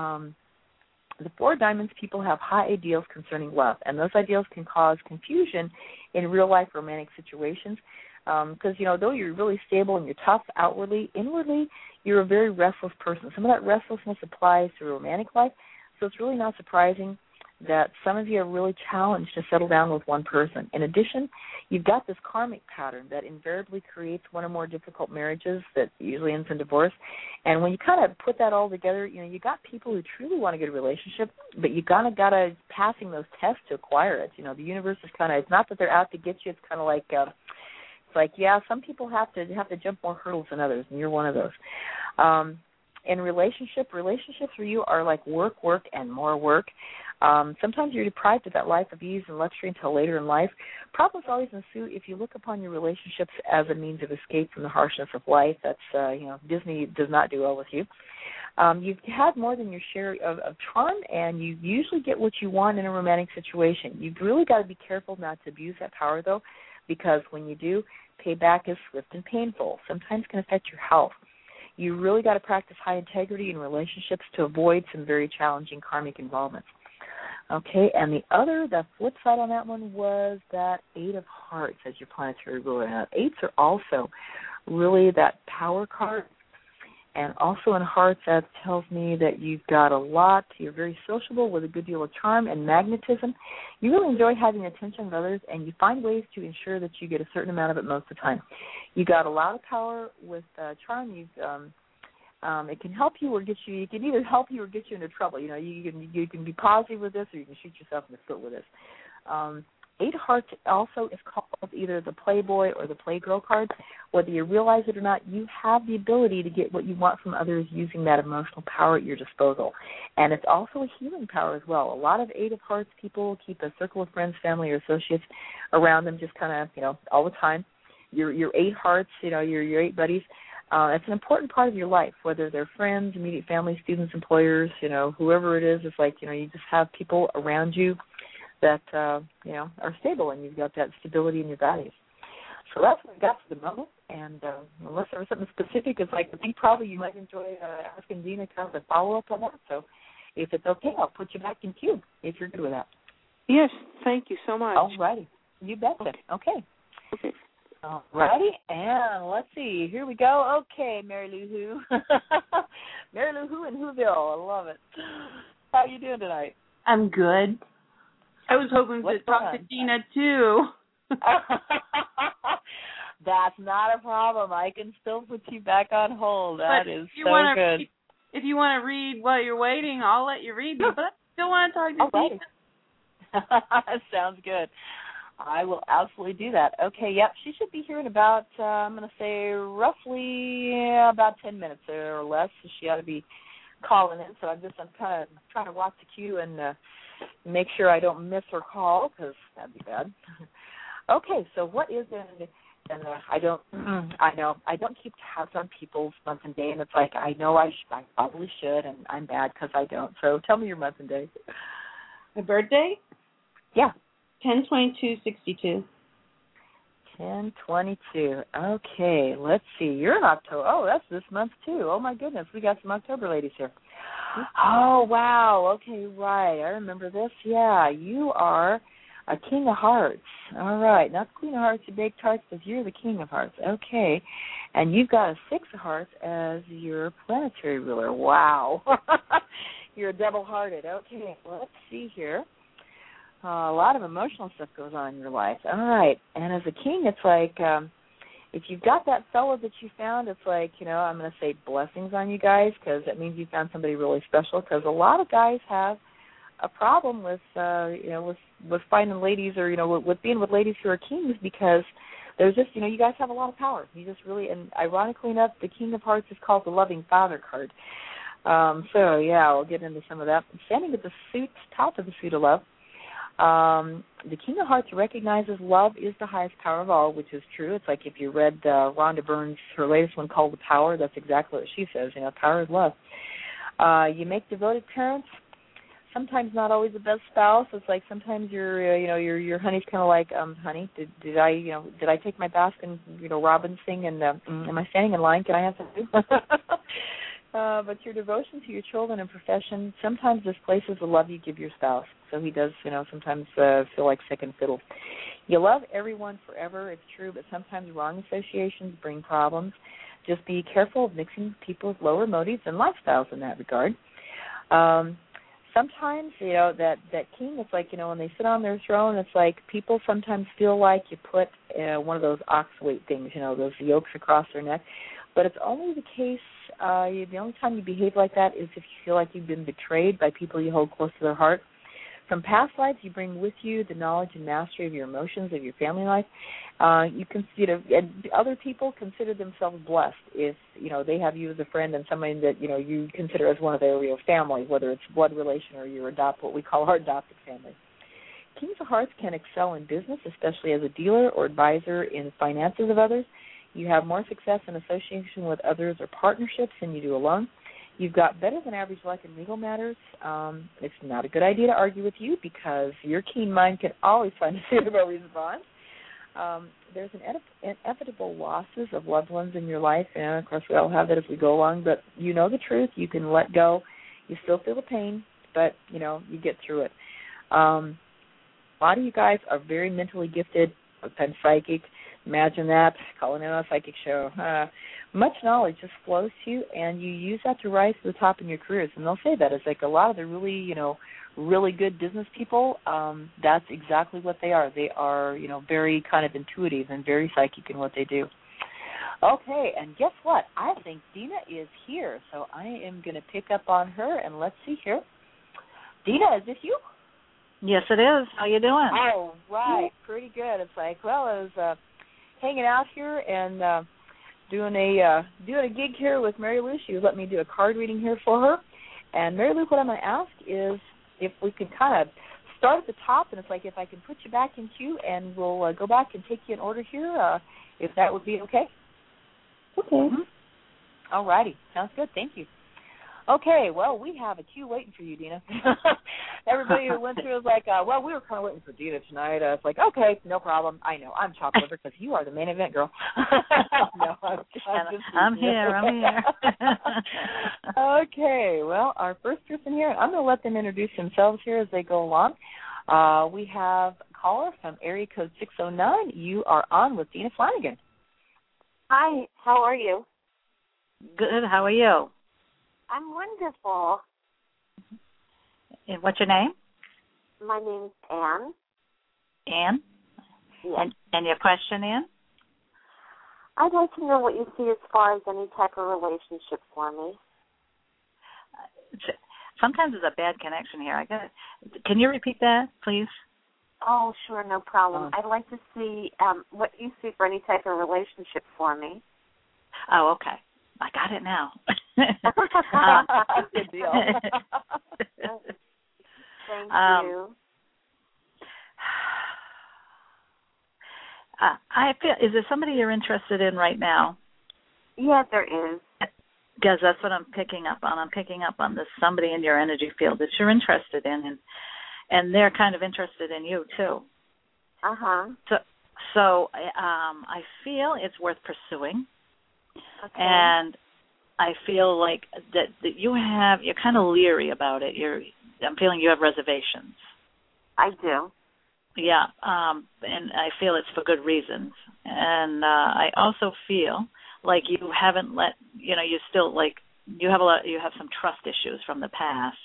the 4 diamonds people have high ideals concerning love, and those ideals can cause confusion in real-life romantic situations. Because, though you're really stable and you're tough outwardly, inwardly, you're a very restless person. Some of that restlessness applies to romantic life, so it's really not surprising that some of you are really challenged to settle down with one person. In addition, you've got this karmic pattern that invariably creates one or more difficult marriages that usually ends in divorce. And when you kind of put that all together, you got people who truly want a good relationship, but you kind of got to passing those tests to acquire it. The universe is kind of, it's not that they're out to get you, it's kind of like, some people have to jump more hurdles than others, and you're one of those. In relationships for you are like work, and more work. Sometimes you're deprived of that life of ease and luxury until later in life. Problems always ensue if you look upon your relationships as a means of escape from the harshness of life. That's, Disney does not do well with you. You've had more than your share of charm, and you usually get what you want in a romantic situation. You've really got to be careful not to abuse that power, though, because when you do, payback is swift and painful. Sometimes can affect your health. You really got to practice high integrity in relationships to avoid some very challenging karmic involvements. Okay, and the flip side on that one was that 8 of hearts as your planetary ruler. Now, 8s are also really that power card. And also in hearts, that tells me that you've got a lot. You're very sociable with a good deal of charm and magnetism. You really enjoy having the attention of others, and you find ways to ensure that you get a certain amount of it most of the time. You got a lot of power with charm. It can help you or get you. It can either help you or get you into trouble. You know, you can be positive with this, or you can shoot yourself in the foot with this. 8 Hearts also is called either the Playboy or the Playgirl card. Whether you realize it or not, you have the ability to get what you want from others using that emotional power at your disposal. And it's also a healing power as well. A lot of 8 of Hearts people keep a circle of friends, family, or associates around them just kind of, all the time. Your 8 Hearts, your 8 buddies, it's an important part of your life, whether they're friends, immediate family, students, employers, whoever it is. It's like, you just have people around you that, are stable, and you've got that stability in your values. So that's what we got for the moment. And unless there was something specific, it's like I think probably you might enjoy asking Dina kind of a follow-up on that. So if it's okay, I'll put you back in queue if you're good with that. Yes, thank you so much. All righty. You betcha. Okay. All righty. And let's see. Here we go. Okay, Mary Lou Who. Mary Lou Who in Whoville. I love it. How you doing tonight? I'm good. I was hoping to talk to Dina, too. That's not a problem. I can still put you back on hold. That is so good. If you want to read while you're waiting, I'll let you read, but I still want to talk to Dina. Sounds good. I will absolutely do that. Okay, yep, she should be here in about, I'm going to say roughly about 10 minutes or less. So she ought to be calling in. So I'm kind of trying to watch the queue and make sure I don't miss her call, because that'd be bad. Okay, so what is it? And I don't keep tabs on people's month and day, and it's like I know I probably should, and I'm bad because I don't. So tell me your month and day. My birthday? Yeah. 10/22/62. 10/22. Okay, let's see. You're in October. Oh, that's this month too. Oh my goodness, we got some October ladies here. Oh wow. Okay, right. I remember this. Yeah, you are a King of Hearts. All right, not the Queen of Hearts, you baked hearts, but you're the King of Hearts. Okay, and you've got a 6 of Hearts as your planetary ruler. Wow. You're double-hearted. Okay, well, let's see here. A lot of emotional stuff goes on in your life. All right, and as a king, it's like if you've got that fellow that you found, it's like, I'm going to say blessings on you guys, because that means you found somebody really special, because a lot of guys have a problem with, with finding ladies or, with being with ladies who are kings, because there's just, you guys have a lot of power. You just really, and ironically enough, the King of Hearts is called the Loving Father card. So, yeah, we'll get into some of that. Standing at the top of the suit of love, the King of Hearts recognizes love is the highest power of all, which is true. It's like if you read Rhonda Byrne's, her latest one called The Power, that's exactly what she says, power is love. You make devoted parents, sometimes not always the best spouse. It's like sometimes your honey's kind of like, honey, did I take my bath and, Robin sing and am I standing in line? Can I have some food? But your devotion to your children and profession sometimes displaces the love you give your spouse. So he does, sometimes feel like second fiddle. You love everyone forever, it's true, but sometimes wrong associations bring problems. Just be careful of mixing people with lower motives and lifestyles in that regard. Sometimes, that king, it's like, when they sit on their throne, it's like people sometimes feel like you put one of those ox weight things, those yokes across their neck. But it's only the case, the only time you behave like that is if you feel like you've been betrayed by people you hold close to their heart. From past lives, you bring with you the knowledge and mastery of your emotions, of your family life. You can, and other people consider themselves blessed if, they have you as a friend and somebody that, you consider as one of their real family, whether it's blood relation or your what we call our adopted family. Kings of Hearts can excel in business, especially as a dealer or advisor in finances of others. You have more success in association with others or partnerships than you do alone. You've got better than average luck in legal matters. It's not a good idea to argue with you because your keen mind can always find a suitable response. There's inevitable losses of loved ones in your life, and of course we all have that as we go along, but you know the truth. You can let go. You still feel the pain, but, you get through it. A lot of you guys are very mentally gifted and psychic. Imagine that, calling in on a psychic show. Much knowledge just flows to you, and you use that to rise to the top in your careers. And they'll say that. It's like a lot of the really, really good business people, that's exactly what they are. They are, very kind of intuitive and very psychic in what they do. Okay, and guess what? I think Dina is here, so I am going to pick up on her, and let's see here. Dina, is this you? Yes, it is. How you doing? Oh, right. Pretty good. It's like, well, I was hanging out here and doing a gig here with Mary Lou. She was letting me do a card reading here for her. And Mary Lou, what I'm going to ask is if we could kind of start at the top, and it's like if I can put you back in queue, and we'll go back and take you in order here, if that would be okay. Okay. Mm-hmm. All righty. Sounds good. Thank you. Okay, well, we have a queue waiting for you, Dina. Everybody who went through was like, well, we were kind of waiting for Dina tonight. It's like, okay, no problem. I know. I'm chopped liver because you are the main event girl. No, I'm here. Okay, well, our first person here, I'm going to let them introduce themselves here as they go along. We have a caller from area code 609. You are on with Dina Flanagan. Hi, how are you? Good, how are you? I'm wonderful. And what's your name? My name's Anne. Anne? Yes. And your question, Anne? I'd like to know what you see as far as any type of relationship for me. Sometimes there's a bad connection here. Can you repeat that, please? Oh, sure, no problem. I'd like to see what you see for any type of relationship for me. Oh, okay. I got it now. Good deal. Thank you. I feel, is there somebody you're interested in right now? Yeah, there is. Because that's what I'm picking up on. I'm picking up on this somebody in your energy field that you're interested in, and they're kind of interested in you too. Uh-huh. So I feel it's worth pursuing. Okay. And I feel like that you're kind of leery about it. I'm feeling you have reservations. I do. Yeah, and I feel it's for good reasons. And I also feel like you haven't you still you have some trust issues from the past.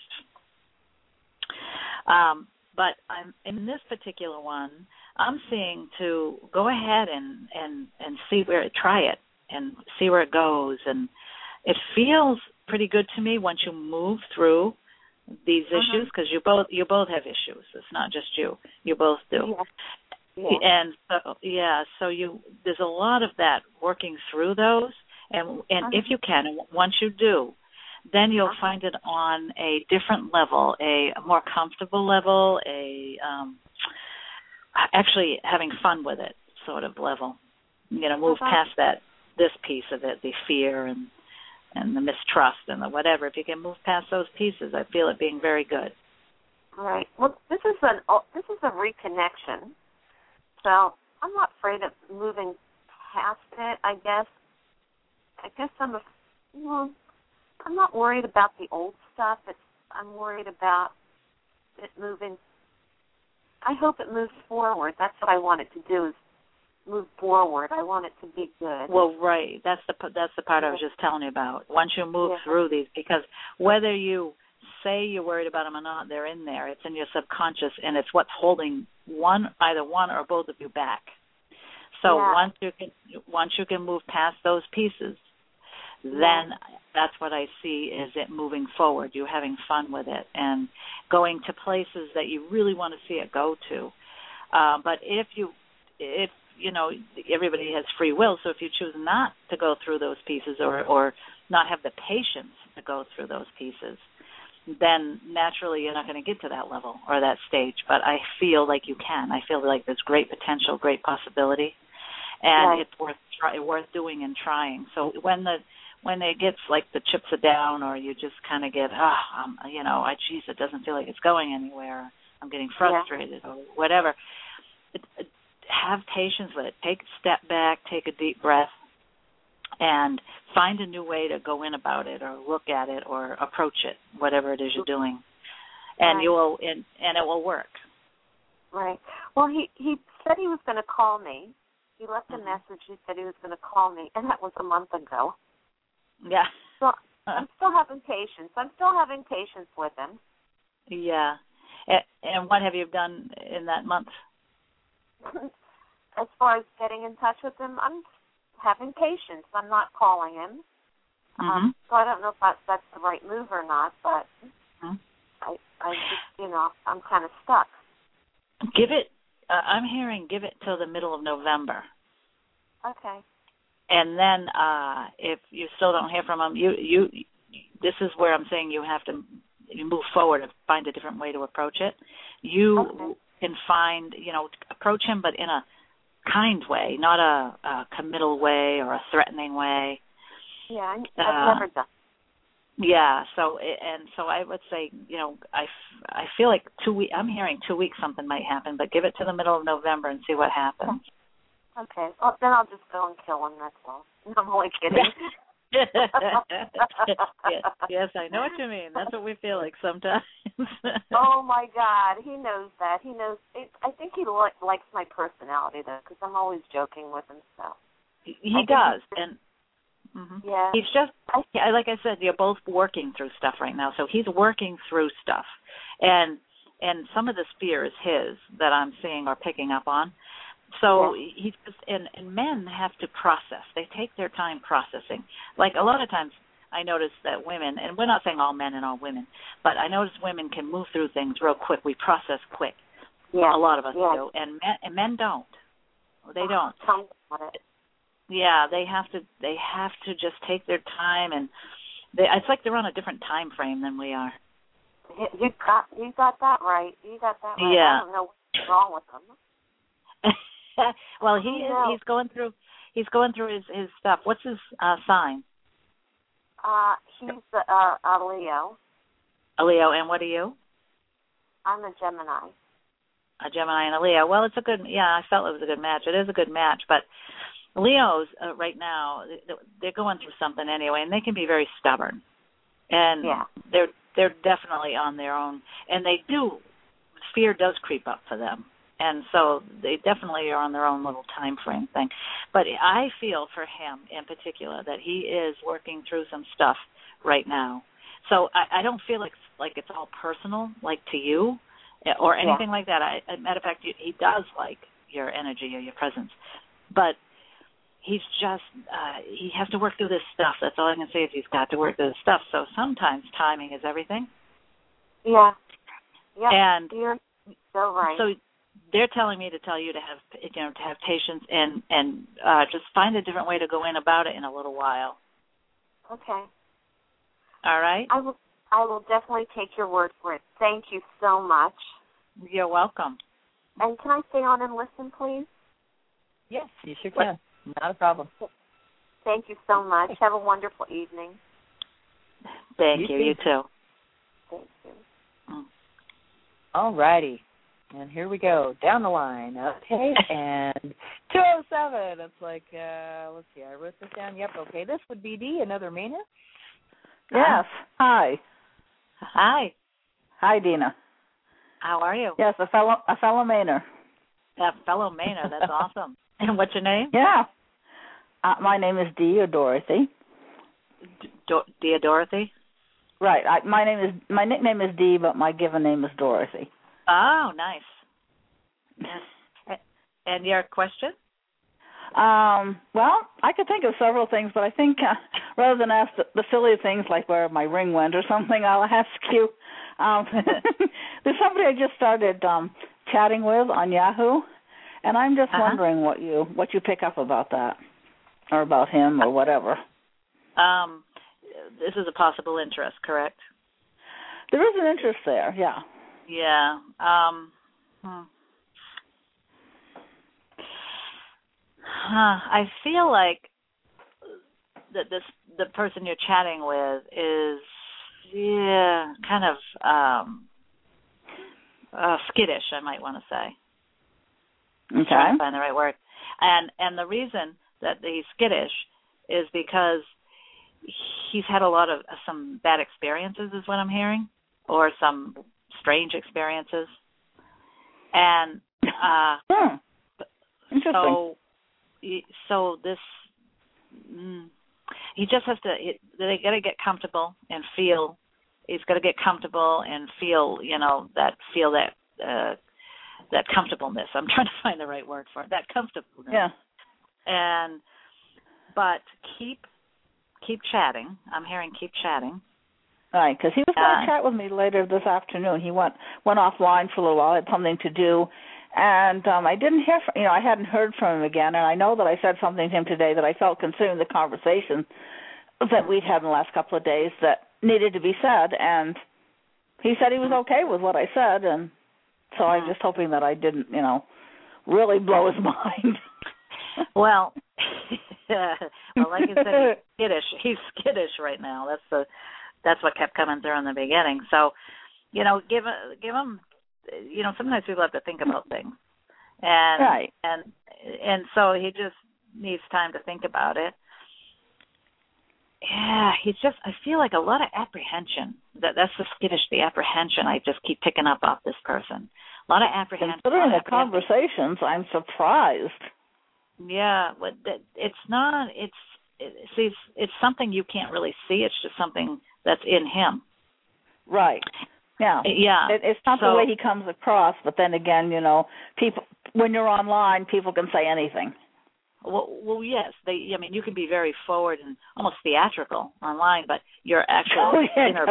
But in this particular one, I'm seeing to go ahead and try it and see where it goes. And it feels pretty good to me once you move through these issues, because you both have issues. It's not just you. You both do. Yeah. And so there's a lot of that working through those. And if you can, and once you do, then you'll find it on a different level, a more comfortable level, actually having fun with it sort of level. Move past this piece of it, the fear and the mistrust and the whatever. If you can move past those pieces, I feel it being very good. Right. Well, this is a reconnection, so I'm not afraid of moving past it. I guess I'm not worried about the old stuff. I'm worried about it moving. I hope it moves forward. That's what I want it to do, is move forward. I want it to be good. Well, right. That's the part I was just telling you about. Once you move through these, because whether you say you're worried about them or not, they're in there. It's in your subconscious, and it's what's holding either one or both of you back. So once you can move past those pieces, then that's what I see is it moving forward. You're having fun with it and going to places that you really want to see it go to. But if everybody has free will, so if you choose not to go through those pieces or not have the patience to go through those pieces, then naturally you're not going to get to that level or that stage. But I feel like you can. I feel like there's great potential, great possibility, and it's worth doing and trying. So when it gets like the chips are down, or you just kind of get, geez, it doesn't feel like it's going anywhere, I'm getting frustrated or whatever, have patience with it. Take a step back, take a deep breath, and find a new way to go in about it or look at it or approach it, whatever it is you're doing. And you will, and it will work. Right. Well, he said he was going to call me, He left a message. He said he was going to call me, and that was a month ago. Yeah. So I'm still having patience. With him. Yeah. And what have you done in that month? As far as getting in touch with him, I'm having patience. I'm not calling him. So I don't know if that's the right move or not, but I just, I'm kind of stuck. Give it, I'm hearing give it till the middle of November. Okay. And then if you still don't hear from him, you this is where I'm saying you have to move forward and find a different way to approach it. You can find, approach him, but in a kind way, not a committal way or a threatening way. Yeah, I've never done. Yeah, so I would say, I feel like 2 weeks. I'm hearing 2 weeks something might happen, but give it to the middle of November and see what happens. Okay, well then I'll just go and kill him. That's all. I'm only kidding. Yes, I know what you mean. That's what we feel like sometimes. Oh my God, he knows that. He knows. I think he likes my personality though, because I'm always joking with him. So he does, and. Yeah. He's just, like I said, you're both working through stuff right now. So he's working through stuff. And some of this fear is his that I'm seeing or picking up on. So he's just, and men have to process. They take their time processing. Like a lot of times I notice that women, and we're not saying all men and all women, but I notice women can move through things real quick. We process quick. Yeah. A lot of us do. And men don't. They don't. Yeah, they have to just take their time, and it's like they're on a different time frame than we are. You got that right. You got that right. Yeah. I don't know what's wrong with them. Well, he's going through his stuff. What's his sign? He's a Leo. A Leo, and what are you? I'm a Gemini. A Gemini and a Leo. Well, it's a good. Yeah, I felt it was a good match. It is a good match, but Leos right now, they're going through something anyway, and they can be very stubborn. And they're definitely on their own, and fear does creep up for them. And so they definitely are on their own little time frame thing. But I feel for him in particular that he is working through some stuff right now. So I don't feel like it's all personal, like to you or anything like that. Matter of fact, he does like your energy or your presence. But he's just, he has to work through this stuff. That's all I can say is he's got to work through this stuff. So sometimes timing is everything. Yeah. Yeah. And you're so right. So they're telling me to tell you to have patience and just find a different way to go in about it in a little while. Okay. All right. I will definitely take your word for it. Thank you so much. You're welcome. And can I stay on and listen, please? Yes, you sure can. Not a problem. Thank you so much. Have a wonderful evening. Thank you. You too. Thank you. All righty. And here we go. Down the line. Okay. And 207. It's like, let's see. I wrote this down. Yep. Okay. This would be Dee, another Maina. Yes. Hi. Hi. Hi, Dina. How are you? Yes, a fellow Mainer. A fellow Mainer. That's awesome. And what's your name? Yeah. My name is Dee or Dorothy. Dee or Dorothy? Right. My nickname is Dee, but my given name is Dorothy. Oh, nice. And your question? Well, I could think of several things, but I think rather than ask the silly things like where my ring went or something, I'll ask you. There's somebody I just started chatting with on Yahoo, and I'm just wondering what you pick up about that, or about him, or whatever. This is a possible interest, correct? There is an interest there, yeah. Yeah. I feel like that the person you're chatting with is kind of skittish, I might want to say. Okay. Trying to find the right word. And the reason that he's skittish is because he's had a lot of some bad experiences, is what I'm hearing, or some strange experiences. And interesting. So so this, he just has to. They got to get comfortable and feel. He's got to get comfortable and feel, that comfortableness. I'm trying to find the right word for it. That comfortableness. Yeah. But keep chatting. I'm hearing keep chatting. Right, because he was going to chat with me later this afternoon. He went offline for a little while. I had something to do, and I didn't hear from, I hadn't heard from him again. And I know that I said something to him today that I felt considering the conversation that we'd had in the last couple of days that needed to be said. And he said he was okay with what I said, and so I'm just hoping that I didn't, really blow his mind. Well, like you said, he's skittish right now. That's what kept coming through in the beginning. So, give him, sometimes people have to think about things. And, right. And so he just needs time to think about it. Yeah, I feel like a lot of apprehension. That's the skittish, the apprehension I just keep picking up off this person. A lot of apprehension. Considering the conversations, I'm surprised. Yeah, but it's not, it's something you can't really see. It's just something that's in him. Right. Yeah. Yeah. It's not the way he comes across, but then again, people, when you're online, people can say anything. Well, yes. You can be very forward and almost theatrical online, but your actual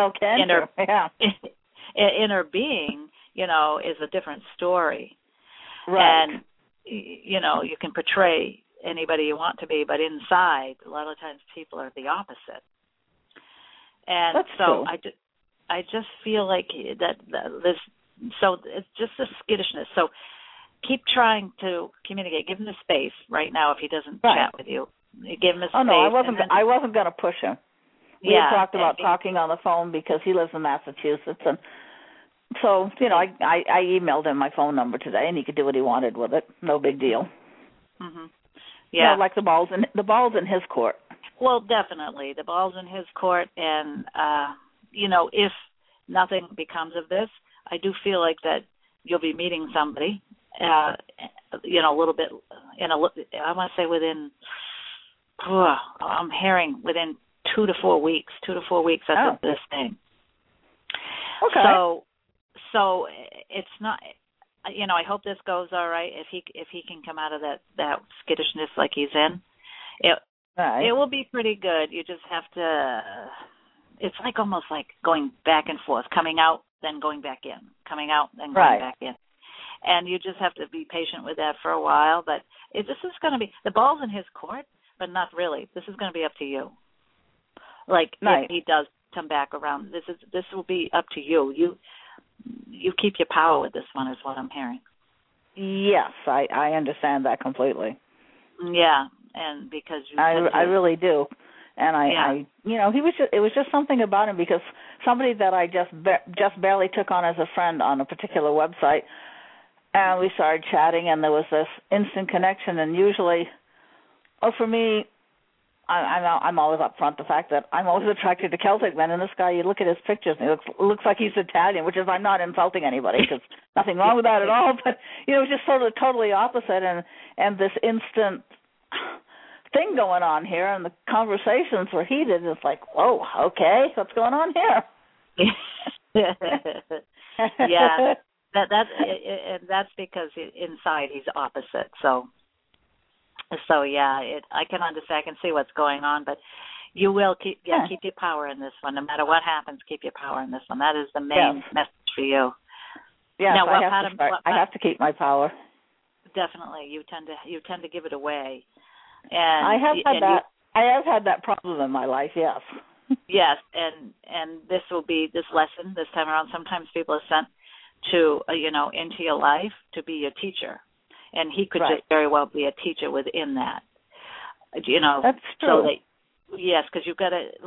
inner being, is a different story. Right. And, you can portray anybody you want to be, but inside, a lot of times people are the opposite. And that's so true. I just feel like that this. So it's just the skittishness. So keep trying to communicate. Give him the space right now if he doesn't chat with you. Give him the space. Oh no, I wasn't going to push him. We had talked about talking on the phone because he lives in Massachusetts, and so I emailed him my phone number today, and he could do what he wanted with it. No big deal. Mm-hmm. Yeah, like the ball's in his court. Well, definitely the ball's in his court, and if nothing becomes of this, I do feel like that you'll be meeting somebody. A little bit. I want to say within. I'm hearing within 2 to 4 weeks. 2 to 4 weeks. That's this thing. Okay. So it's not. I hope this goes all right. If he can come out of that skittishness like he's in, it will be pretty good. You just have to. It's like almost like going back and forth, coming out, then going back in, coming out, then going back in. And you just have to be patient with that for a while. But this is going to be, the ball's in his court, but not really. This is going to be up to you. Like, if he does come back around, this will be up to you. You keep your power with this one is what I'm hearing. Yes, I understand that completely. Yeah, and because I really do. And it was just something about him because somebody that I just barely took on as a friend on a particular website, and we started chatting, and there was this instant connection. And usually, for me, I'm always upfront the fact that I'm always attracted to Celtic men. And this guy, you look at his pictures, and it looks like he's Italian, which is I'm not insulting anybody because nothing wrong with that at all. But it was just sort of totally opposite, and this instant thing going on here, and the conversations were heated. It's like, whoa, okay, what's going on here? Yeah, that's because inside he's opposite. So yeah, I can understand. I can see what's going on, but you will keep your power in this one. No matter what happens, keep your power in this one. That is the main message for you. Yeah, now, I have to keep my power. Definitely, you tend to give it away. And I have had that problem in my life. Yes. Yes, and this will be this lesson this time around. Sometimes people are sent to into your life to be your teacher, and he could just very well be a teacher within that. That's true. So yes, because you've got to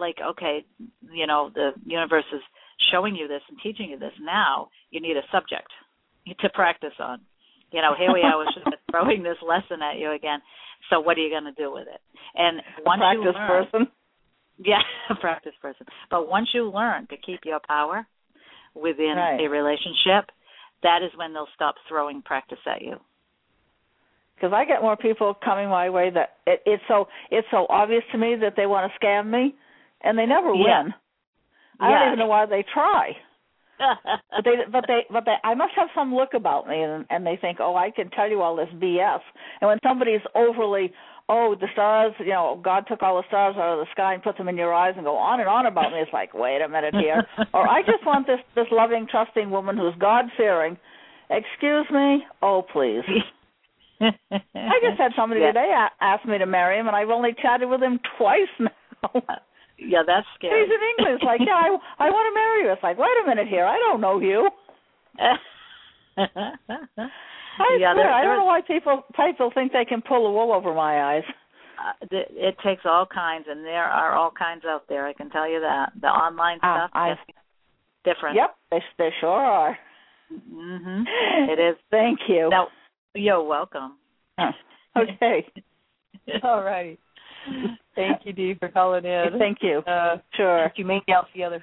the universe is showing you this and teaching you this. Now you need a subject to practice on. Here we are, we're throwing this lesson at you again. So what are you going to do with it? And once you learn, person. Yeah, a practice person. But once you learn to keep your power within a relationship, that is when they'll stop throwing practice at you. because I get more people coming my way that it's so obvious to me that they want to scam me, and they never win. I don't even know why they try. but they I must have some look about me, and they think, oh, I can tell you all this BS. And when somebody's overly, oh, the stars, God took all the stars out of the sky and put them in your eyes, and go on and on about me, it's like, wait a minute here. Or I just want this loving, trusting woman who's God-fearing. Excuse me? Oh, please. I just had somebody today ask me to marry him, and I've only chatted with him twice now. Yeah, that's scary. He's in English. It's like, I want to marry you. It's like, wait a minute here. I don't know you. I don't know why people think they can pull the wool over my eyes. It takes all kinds, and there are all kinds out there. I can tell you that. The online stuff is different. Yep, they sure are. Mm-hmm. It is. Thank you. Now, you're welcome. Okay. All righty. Thank you, Dee, for calling in. Thank you. Sure. You made me out together.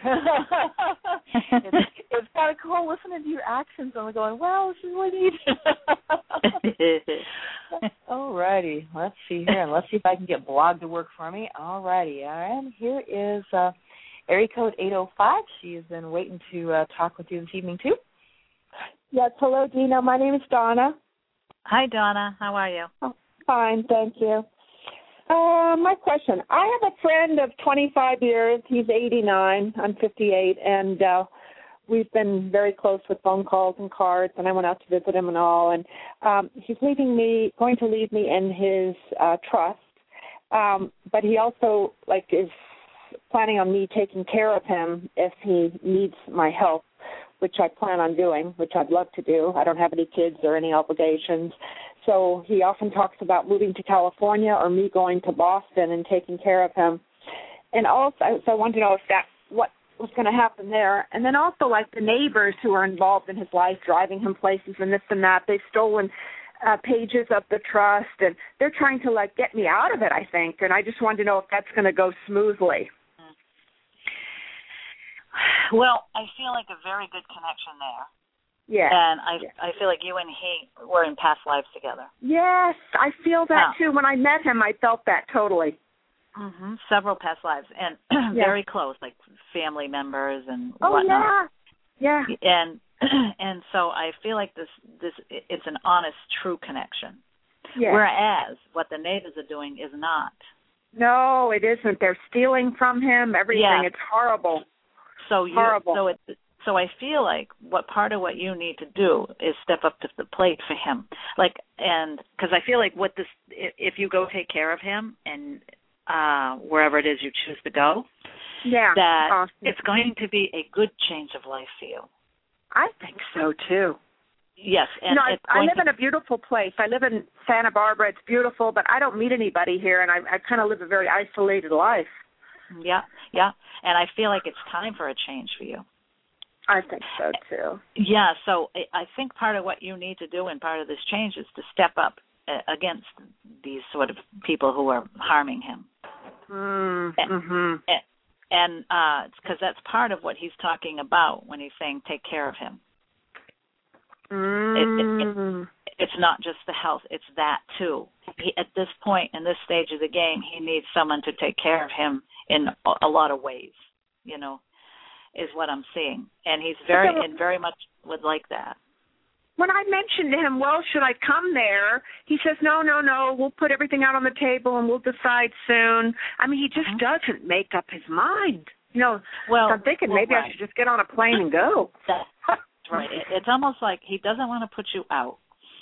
It's kind of cool listening to your accents. I'm going, well, this is what you need. All righty. Let's see here. Let's see if I can get Blog to work for me. All righty. And here is area code 805. She has been waiting to talk with you this evening, too. Yes, hello, Dina. My name is Donna. Hi, Donna. How are you? Oh, fine, thank you. My question, I have a friend of 25 years. He's 89. I'm 58, and we've been very close with phone calls and cards, and I went out to visit him and all. And he's going to leave me in his trust, but he also is planning on me taking care of him if he needs my help, which I plan on doing, which I'd love to do. I don't have any kids or any obligations. So he often talks about moving to California or me going to Boston and taking care of him. And also, so I wanted to know what was going to happen there. And then also, the neighbors who are involved in his life, driving him places and this and that, they've stolen pages of the trust, and they're trying to, get me out of it, I think. And I just wanted to know if that's going to go smoothly. Well, I feel like a very good connection there. Yeah. And I feel like you and he were in past lives together. Yes, I feel that too. When I met him, I felt that totally. Mm-hmm. Several past lives, and very close, like family members and whatnot. Oh, yeah. And so I feel like this it's an honest, true connection. Yeah. Whereas what the neighbors are doing is not. No, it isn't. They're stealing from him, everything. Yeah. It's horrible. Horrible. So I feel like part of what you need to do is step up to the plate for him. And because I feel like if you go take care of him and wherever it is you choose to go, it's going to be a good change of life for you. I think so too. Yes, and I live in a beautiful place. I live in Santa Barbara. It's beautiful, but I don't meet anybody here, and I kind of live a very isolated life. Yeah, and I feel like it's time for a change for you. I think so, too. Yeah, so I think part of what you need to do and part of this change is to step up against these sort of people who are harming him. Mm-hmm. And it's because that's part of what he's talking about when he's saying take care of him. It's not just the health, it's that, too. At this point, in this stage of the game, he needs someone to take care of him in a lot of ways, is what I'm seeing. And he's very much would like that. When I mentioned to him, well, should I come there? He says, no, we'll put everything out on the table and we'll decide soon. I mean, he just doesn't make up his mind. Well, I'm thinking maybe I should just get on a plane and go. That's right. It's almost like he doesn't want to put you out,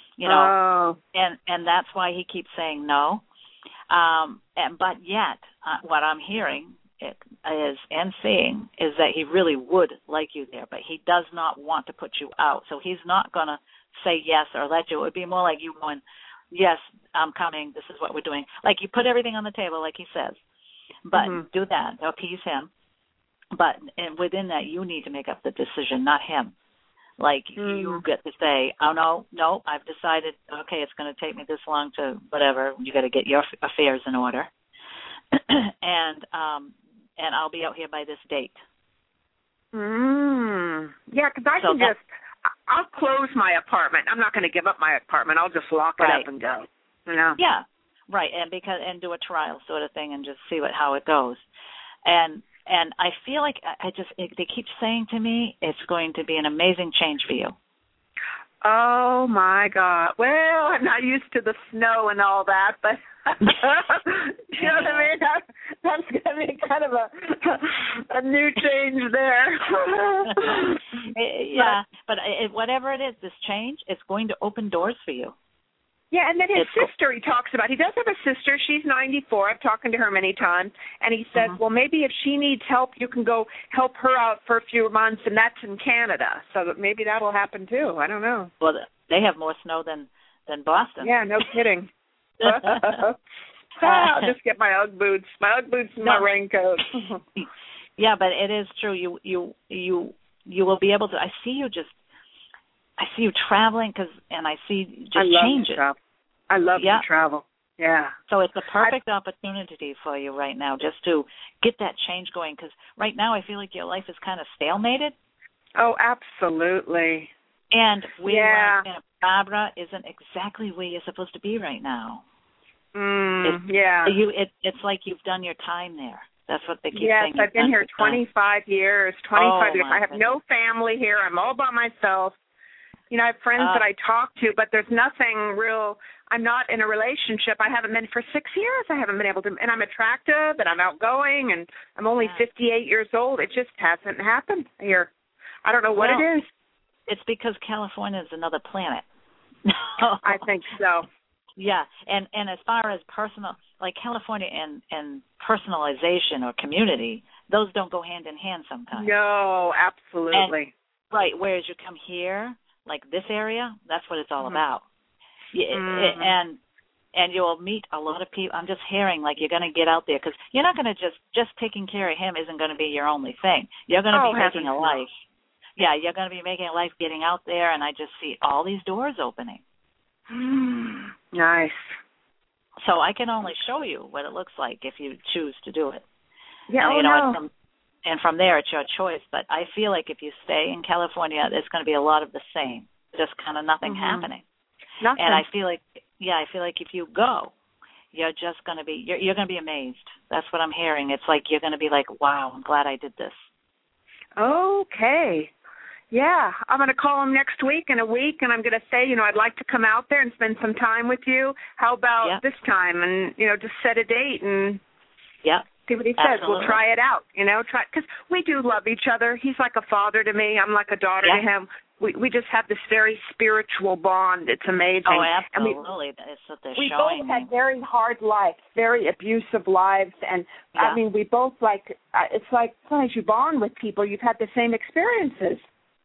and that's why he keeps saying no. But yet, what I'm hearing and seeing is that he really would like you there, but he does not want to put you out. So he's not going to say yes or let you. It would be more like you going, yes, I'm coming, this is what we're doing. Like you put everything on the table, like he says. But do that, appease him. But within that, you need to make up the decision, not him. Like you get to say, oh, no, I've decided, okay, it's going to take me this long to whatever. You got to get your affairs in order. And I'll be out here by this date. Yeah, because I'll close my apartment. I'm not going to give up my apartment. I'll just lock it up and go. Yeah. Yeah, right, and do a trial sort of thing and just see how it goes. And I feel like they keep saying to me it's going to be an amazing change for you. Oh, my God. Well, I'm not used to the snow and all that, but you know what I mean? That's going to be kind of a new change there. Yeah, but whatever it is, this change, it's going to open doors for you. Yeah, and then his sister he talks about. He does have a sister. She's 94. I've talked to her many times. And he says, well, maybe if she needs help, you can go help her out for a few months, and that's in Canada. So that maybe that will happen, too. I don't know. Well, they have more snow than Boston. Yeah, no kidding. I'll just get my Ugg boots. My Ugg boots and my raincoat. Yeah, but it is true. You will be able to. I see you traveling and I see just changes. I love to travel. Yeah. So it's a perfect opportunity for you right now just to get that change going, because right now I feel like your life is kind of stalemated. Oh, absolutely. And where you are in Santa Barbara isn't exactly where you're supposed to be right now. It's like you've done your time there. That's what they keep saying. Yes, I've been here 25 years. 25 years. I have no family here. I'm all by myself. You know, I have friends that I talk to, but there's nothing real. I'm not in a relationship. I haven't been for 6 years. I haven't been able to, and I'm attractive, and I'm outgoing, and I'm only 58 years old. It just hasn't happened here. I don't know what it is. It's because California is another planet. I think so. Yeah, and as far as personal, like California and personalization or community, those don't go hand in hand sometimes. No, absolutely. Right, whereas you come here, like this area, that's what it's all about. And you'll meet a lot of people. I'm just hearing like you're going to get out there, because you're not going to just taking care of him isn't going to be your only thing. You're going to be making a life. Yeah, you're going to be making a life getting out there, and I just see all these doors opening. Nice. So I can only show you what it looks like if you choose to do it. Yeah, and from there it's your choice. But I feel like if you stay in California, there's going to be a lot of the same, just kind of nothing happening. Nothing. And I feel like if you go, you're just going to be you're going to be amazed. That's what I'm hearing. It's like you're going to be like, wow, I'm glad I did this. Okay. Yeah, I'm going to call him next week in a week, and I'm going to say, I'd like to come out there and spend some time with you. How about this time? And, just set a date and see what he says. Absolutely. We'll try it out, because we do love each other. He's like a father to me. I'm like a daughter to him. We just have this very spiritual bond. It's amazing. Oh, absolutely. That's what they're showing. We both had very hard lives, very abusive lives, and I mean, we both it's like sometimes you bond with people. You've had the same experiences.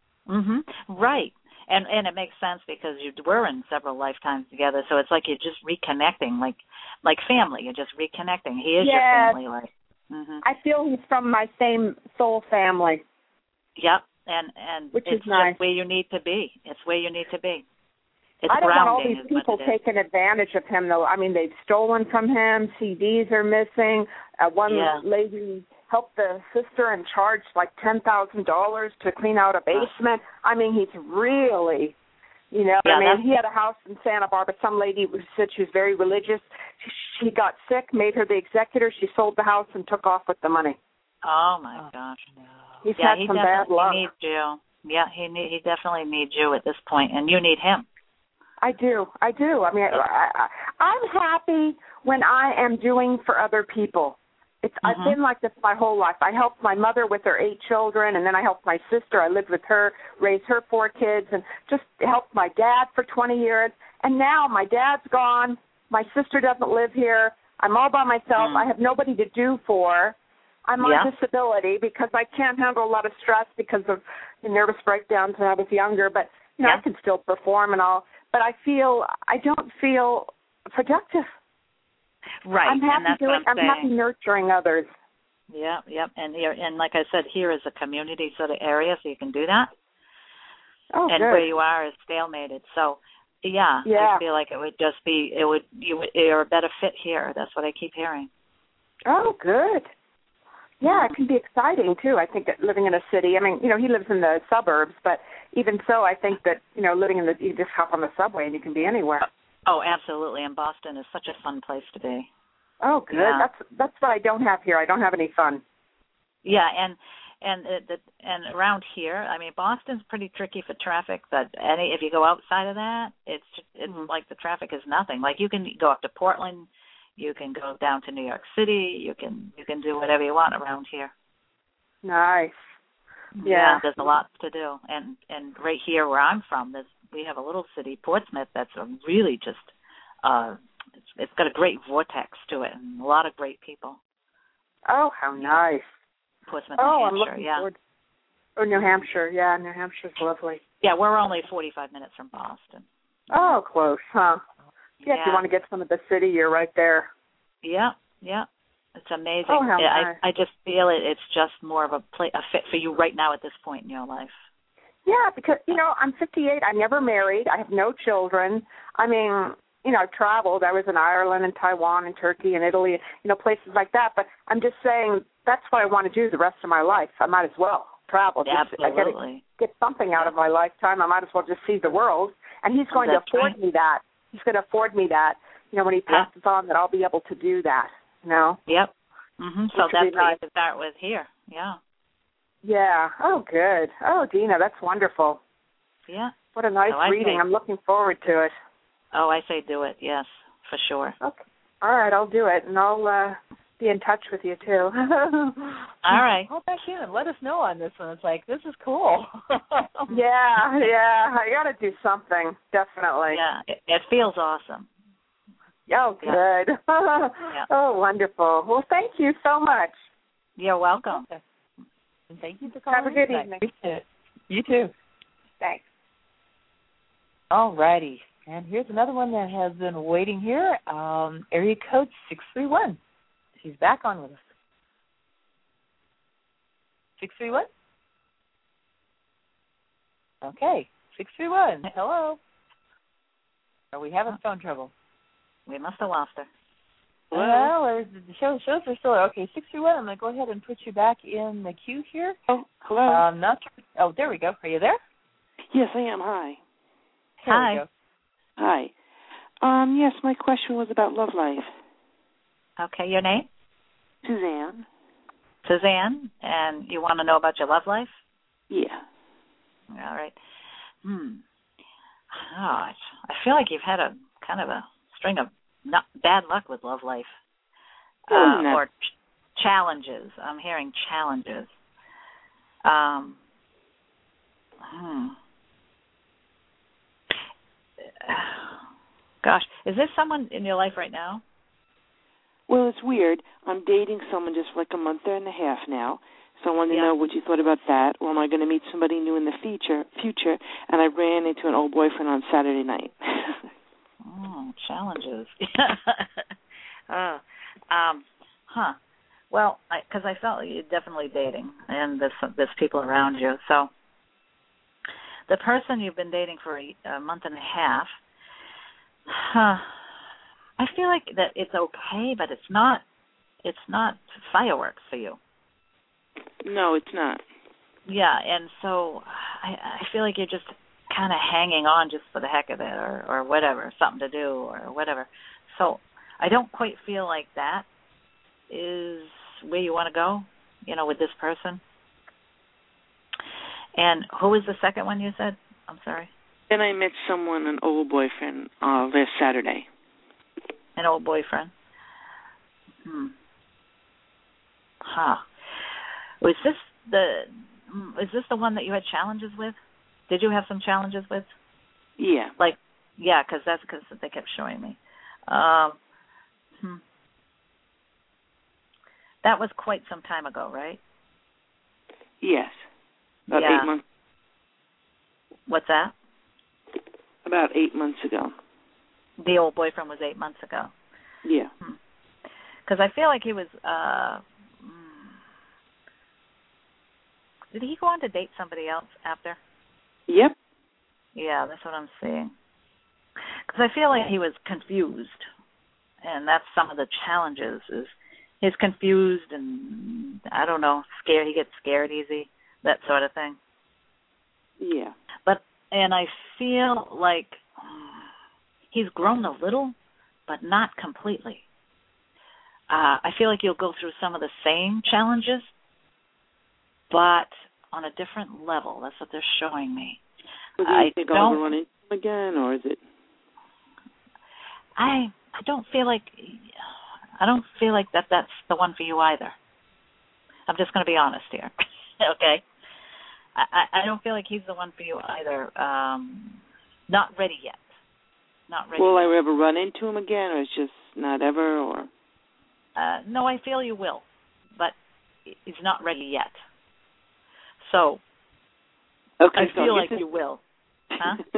Right. And it makes sense because you were in several lifetimes together, so it's like you're just reconnecting, like family. You're just reconnecting. He is your family, like. I feel he's from my same soul family. Yep, and which it's is nice. Just where you need to be. It's where you need to be. It's I don't want all grounding these people taking advantage of him, though. I mean, they've stolen from him. CDs are missing. One lady helped the sister and charged like $10,000 to clean out a basement. I mean, he's really, I mean, he had a house in Santa Barbara. Some lady said she was very religious. She got sick, made her the executor. She sold the house and took off with the money. Oh, my gosh. No. He's had some bad luck. He needs you. Yeah, he definitely needs you at this point, and you need him. I do. I mean, I'm happy when I am doing for other people. I've been like this my whole life. I helped my mother with her 8 children, and then I helped my sister. I lived with her, raised her 4 kids, and just helped my dad for 20 years. And now my dad's gone. My sister doesn't live here. I'm all by myself. I have nobody to do for. I'm on disability because I can't handle a lot of stress because of the nervous breakdowns when I was younger. But, I can still perform and all. But I don't feel productive. Right. I'm happy I'm happy nurturing others. Yeah, and like I said, here is a community sort of area, so you can do that. Oh, and good. where you are is stalemated. So, I feel like it would just be you're a better fit here. That's what I keep hearing. Oh, good. Yeah, it can be exciting too. I think that living in a city. I mean, he lives in the suburbs, but even so, I think that living you just hop on the subway and you can be anywhere. Oh, absolutely. And Boston is such a fun place to be. Oh, good. Yeah. That's what I don't have here. I don't have any fun. Yeah, and around here, I mean, Boston's pretty tricky for traffic, but if you go outside of that, it's like the traffic is nothing. Like you can go up to Portland, you can go down to New York City, you can do whatever you want around here. Nice. Yeah, there's a lot to do, and right here where I'm from, we have a little city, Portsmouth, that's a really just it's got a great vortex to it and a lot of great people. Oh, how nice. Portsmouth, New Hampshire, I'm looking forward. Oh, New Hampshire, yeah, New Hampshire's lovely. Yeah, we're only 45 minutes from Boston. Oh, close, huh? Yeah, if you want to get some of the city, you're right there. Yeah. It's amazing. Oh, how nice. I just feel it's just more of a fit for you right now at this point in your life. Yeah, because, I'm 58. I'm never married. I have no children. I mean, I've traveled. I was in Ireland and Taiwan and Turkey and Italy, places like that. But I'm just saying that's what I want to do the rest of my life. I might as well travel. Absolutely. I got to get something out of my lifetime. I might as well just see the world. And he's going to afford me that. He's going to afford me that, when he passes on, that I'll be able to do that, Yep. Mm-hmm. So that's what you can start with here. Yeah. Yeah. Oh, good. Oh, Dina, that's wonderful. Yeah. What a nice reading. I'm looking forward to it. Oh, I say do it. Yes, for sure. Okay. All right, I'll do it, and I'll be in touch with you, too. All right. Call back in and let us know on this one. It's like, this is cool. Yeah. I got to do something, definitely. Yeah, it feels awesome. Oh, good. Yeah. Oh, wonderful. Well, thank you so much. You're welcome. Okay. And thank you for calling. Have a good evening. You too. Thanks. All righty. And here's another one that has been waiting here. Area code 631. She's back on with us. 631? Okay. 631. Hello. Are we having phone trouble? We must have lost her. Well, the shows are still okay. 631. I'm going to go ahead and put you back in the queue here. Oh, hello. Not sure. Oh, there we go. Are you there? Yes, I am. Hi. There we go. Hi. Yes, my question was about love life. Okay, your name? Suzanne. Suzanne, and you want to know about your love life? Yeah. All right. I feel like you've had a kind of a string of not bad luck with love life. Or challenges. I'm hearing challenges. Gosh, is there someone in your life right now? Well, it's weird. I'm dating someone just like a month and a half now. So I wanted to know what you thought about that. Or am I going to meet somebody new in the future? And I ran into an old boyfriend on Saturday night. Challenges. Well, because I felt you're definitely dating, and there's people around you. So the person you've been dating for a month and a half, I feel like that it's okay, but it's not fireworks for you. No, it's not. Yeah, and so I feel like you're just kind of hanging on just for the heck of it, or whatever, something to do or whatever. So I don't quite feel like that is where you want to go, with this person. And who was the second one you said? I'm sorry. Then I met someone, an old boyfriend, last Saturday. An old boyfriend. Is this the one that you had challenges with? Did you have some challenges with? Yeah. Because they kept showing me. That was quite some time ago, right? Yes. About 8 months. What's that? About 8 months ago. The old boyfriend was 8 months ago. Yeah. Because I feel like he was. Did he go on to date somebody else after? Yep. Yeah, that's what I'm seeing. Because I feel like he was confused, and that's some of the challenges. Is he's confused and I don't know, scared. He gets scared easy, that sort of thing. Yeah. And I feel like he's grown a little, but not completely. I feel like you'll go through some of the same challenges, but on a different level. That's what they're showing me. So do you think I'll run into him again, or is it? I don't feel like that's the one for you either. I'm just going to be honest here. Okay? I don't feel like he's the one for you either. Not ready yet. Not ready. Will I ever run into him again, or it's just not ever, or? No, I feel you will, but he's not ready yet. So, okay, I feel like you will. Huh?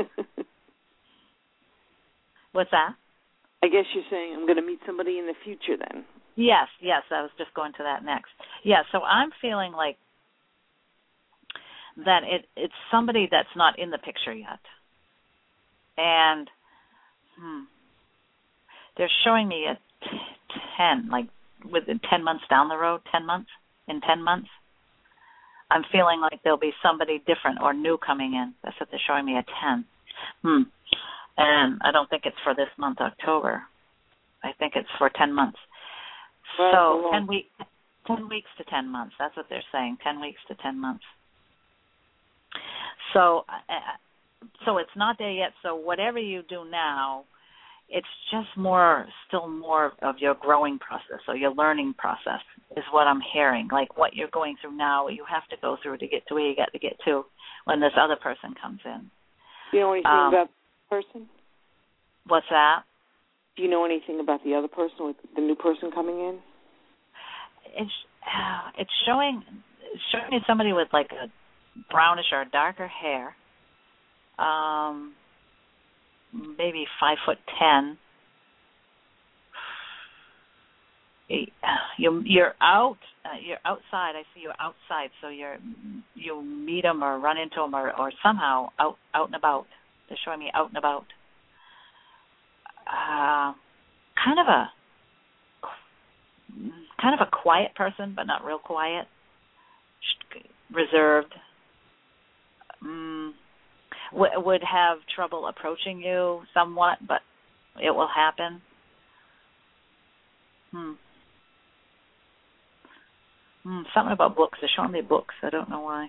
What's that? I guess you're saying I'm going to meet somebody in the future then. Yes, I was just going to that next. Yeah, so I'm feeling like that it's somebody that's not in the picture yet. And they're showing me a 10, like within 10 months down the road, 10 months, in 10 months. I'm feeling like there'll be somebody different or new coming in. That's what they're showing me, a 10. And I don't think it's for this month, October. I think it's for 10 months. Well, so 10 weeks to 10 months. That's what they're saying, 10 weeks to 10 months. So it's not there yet. So whatever you do now, it's just still more of your growing process or your learning process is what I'm hearing. Like what you're going through now, you have to go through to get to where you got to get to when this other person comes in. Do you know anything about the person? What's that? Do you know anything about the other person, with the new person coming in? It's showing me somebody with like a brownish or darker hair. Maybe 5'10". You're outside. I see you outside. So you meet him or run into him or somehow out and about. They're showing me out and about. Kind of a quiet person, but not real quiet. Reserved. Would have trouble approaching you somewhat, but it will happen. Something about books. They're showing me books. I don't know why.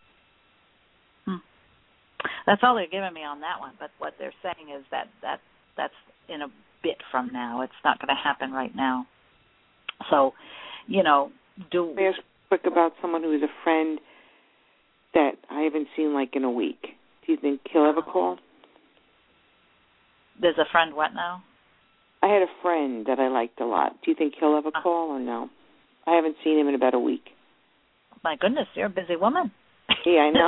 That's all they're giving me on that one. But what they're saying is that's in a bit from now. It's not going to happen right now. So, May I ask quick about someone who is a friend that I haven't seen like in a week? Do you think he'll ever call? There's a friend what now? I had a friend that I liked a lot. Do you think he'll ever call or no? I haven't seen him in about a week. My goodness, you're a busy woman. Yeah, I know.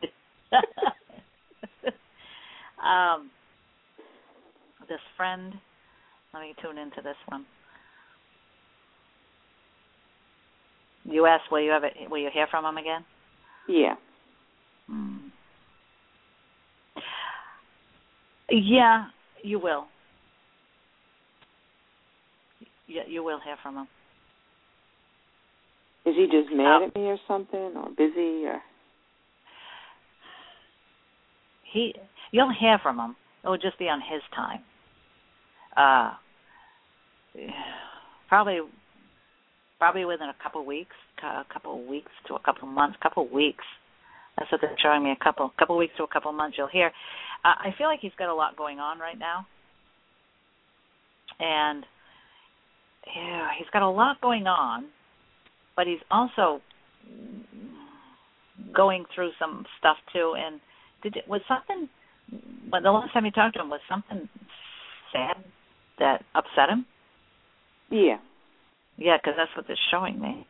This friend, let me tune into this one. You asked, will you hear from him again? Yeah. Yeah, you will. Yeah, you will hear from him. Is he just mad at me or something, or busy, or? You'll hear from him. It will just be on his time. Probably within a couple weeks to a couple months, That's what they're showing me. A couple weeks to a couple months. You'll hear. I feel like he's got a lot going on right now, and he's got a lot going on, but he's also going through some stuff too. And was something? But the last time you talked to him, was something sad that upset him? Yeah. Yeah, because that's what they're showing me.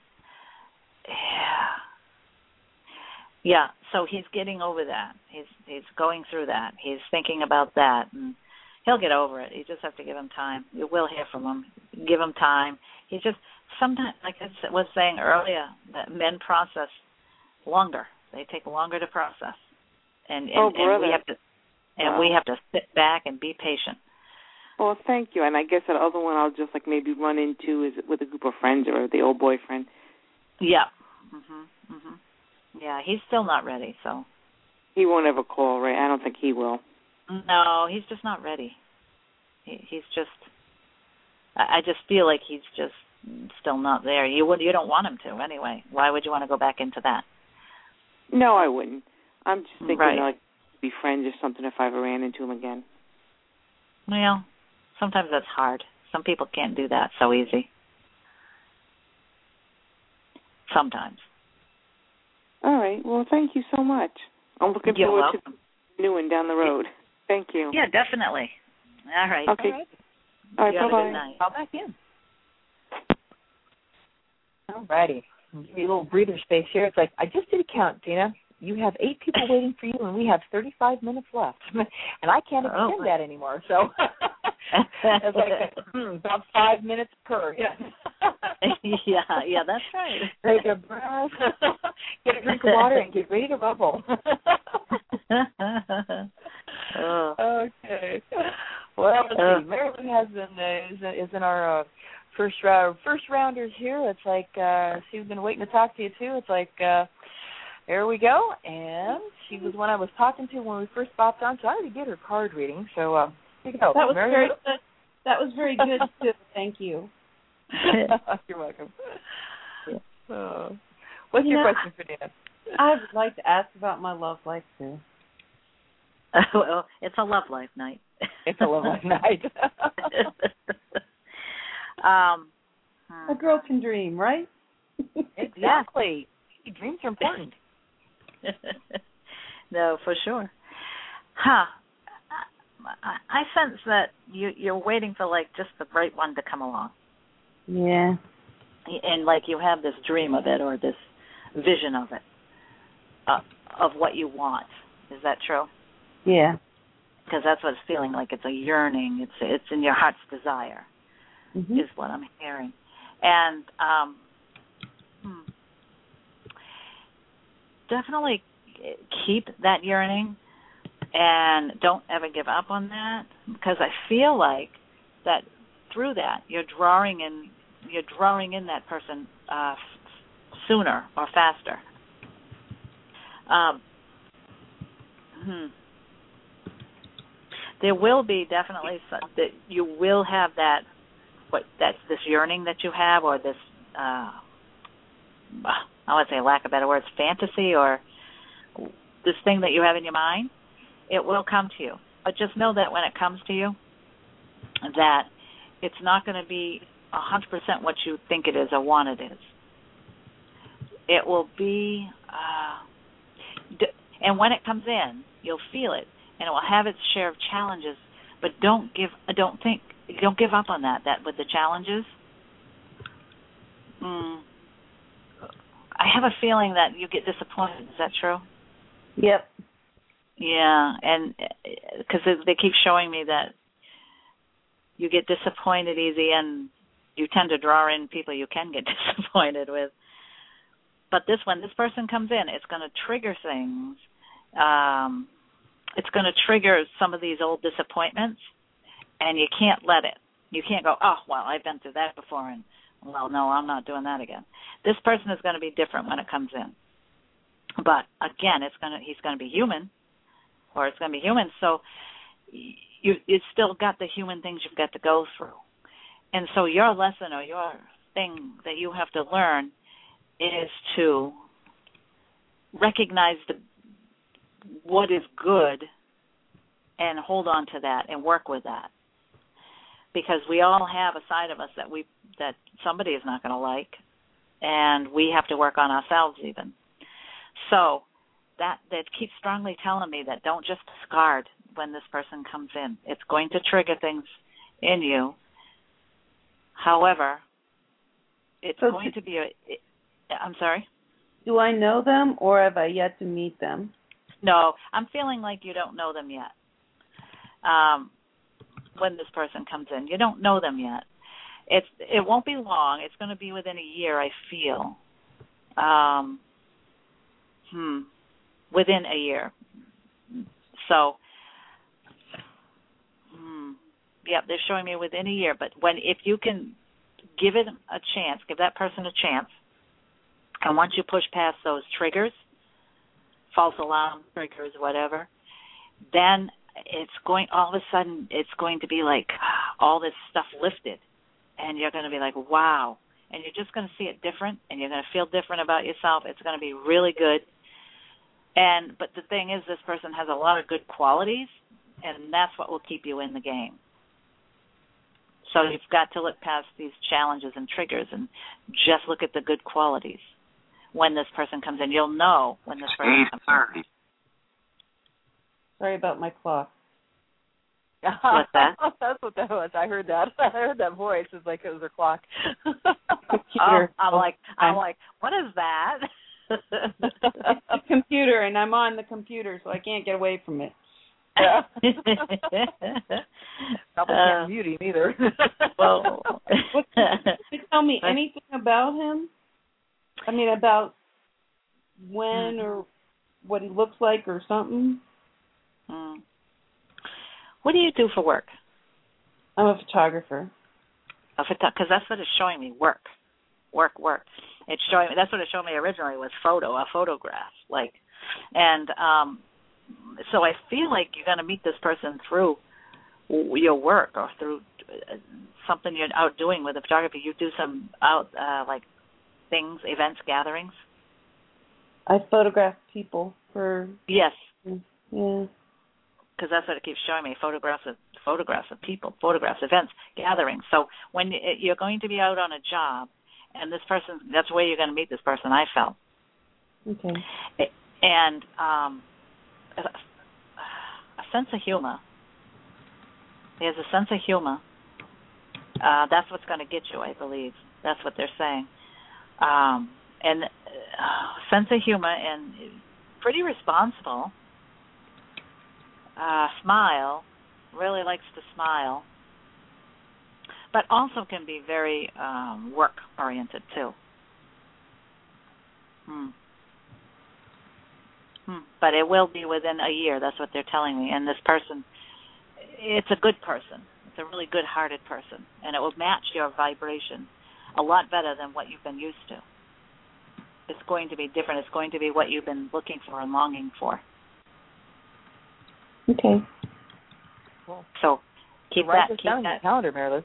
Yeah, so he's getting over that. He's going through that. He's thinking about that, and he'll get over it. You just have to give him time. You will hear from him. Give him time. He's just sometimes, like I was saying earlier, that men process longer. They take longer to process, and we have to sit back and be patient. Well, thank you. And I guess that other one I'll just like maybe run into is with a group of friends or the old boyfriend. Yeah. Yeah, he's still not ready, so. He won't ever call, right? I don't think he will. No, he's just not ready. He's just. I just feel like he's just still not there. You don't want him to anyway. Why would you want to go back into that? No, I wouldn't. I'm just thinking right. like be friends or something if I ever ran into him again. Well, sometimes that's hard. Some people can't do that so easy. Sometimes. All right. Well, thank you so much. I'm looking You're forward welcome. to new one down the road. Thank you. Yeah, definitely. All right. Okay. All right. You Bye-bye. have a good night. Call back in. All righty. Give you a little breather space here. It's like, I just did a count, Dina. You have 8 people waiting for you, and we have 35 minutes left. And I can't extend that anymore. So it's like about 5 minutes per. Yeah, that's right. Take a breath, get a drink of water, and get ready to rumble. Okay. Well, let's see. Marilyn has been is in our first rounders here. It's like she's been waiting to talk to you too. It's like there we go. And she was one I was talking to when we first popped on, so I already did her card reading. So here you go. That was Marilyn. very good. That was very good too. Thank you. You're welcome. What's your question for Dina? I would like to ask about my love life too. Well, it's a love life night. It's a love life night. A girl can dream, right? Exactly. Dreams are important. No, for sure. Huh. I sense that you're waiting for like just the right one to come along. Yeah. And like you have this dream of it or this vision of it, of what you want. Is that true? Yeah. Because that's what it's feeling like. It's a yearning. It's in your heart's desire, is what I'm hearing. And definitely keep that yearning and don't ever give up on that, because I feel like that through that you're drawing in that person sooner or faster. There will be definitely that you will have that's this yearning that you have, or this I would say, lack of better words, fantasy, or this thing that you have in your mind. It will come to you, but just know that when it comes to you, that it's not going to be 100% what you think it is or want it is. It will be, and when it comes in, you'll feel it, and it will have its share of challenges. But don't give up on that. That with the challenges, I have a feeling that you get disappointed. Is that true? Yep. Yeah, and because they keep showing me that you get disappointed easy, and you tend to draw in people you can get disappointed with. But when this person comes in, it's going to trigger things. It's going to trigger some of these old disappointments, and you can't let it. You can't go, oh, well, I've been through that before, and, well, no, I'm not doing that again. This person is going to be different when it comes in. But, again, he's going to be human, or it's going to be human, so it's still got the human things you've got to go through. And so your lesson or your thing that you have to learn is to recognize what is good and hold on to that and work with that. Because we all have a side of us that somebody is not going to like, and we have to work on ourselves even. So that keeps strongly telling me that don't just discard when this person comes in. It's going to trigger things in you. However, it's going to be I'm sorry? Do I know them, or have I yet to meet them? No, I'm feeling like you don't know them yet. When this person comes in, you don't know them yet. It won't be long. It's going to be within a year, I feel. Within a year. So, they're showing me within a year. But if you can give it a chance, give that person a chance, and once you push past those triggers, false alarm triggers, whatever, then all of a sudden it's going to be like all this stuff lifted, and you're going to be like, wow, and you're just going to see it different, and you're going to feel different about yourself. It's going to be really good. But the thing is, this person has a lot of good qualities, and that's what will keep you in the game. So you've got to look past these challenges and triggers and just look at the good qualities. When this person comes in, you'll know when this person comes in. Sorry about my clock. What's that? That's what that was. I heard that. I heard that voice. It's like it was her clock. I'm like, what is that? It's a computer, and I'm on the computer, so I can't get away from it. Yeah. Probably can't mute him either. Well, can you tell me anything about him? I mean, about when or what he looks like or something? What do you do for work? I'm a photographer. Because that's what it's showing me. Work. It's showing me. That's what it showed me originally was a photograph. So I feel like you're going to meet this person through your work or through something you're out doing with the photography. You do some things, events, gatherings. I photograph people for. Yes. Yeah. Because that's what it keeps showing me, photographs of people, photographs, events, gatherings. So when you're going to be out on a job, and this person, that's where you're going to meet this person, I felt. Okay. And a sense of humor. He has a sense of humor. That's what's going to get you, I believe. That's what they're saying. And sense of humor and pretty responsible. Smile, really likes to smile, but also can be very work-oriented too. But it will be within a year, that's what they're telling me. And this person, it's a good person. It's a really good-hearted person, and it will match your vibration a lot better than what you've been used to. It's going to be different. It's going to be what you've been looking for and longing for. Okay. Cool. So keep Write that this down on your calendar, Marilyn.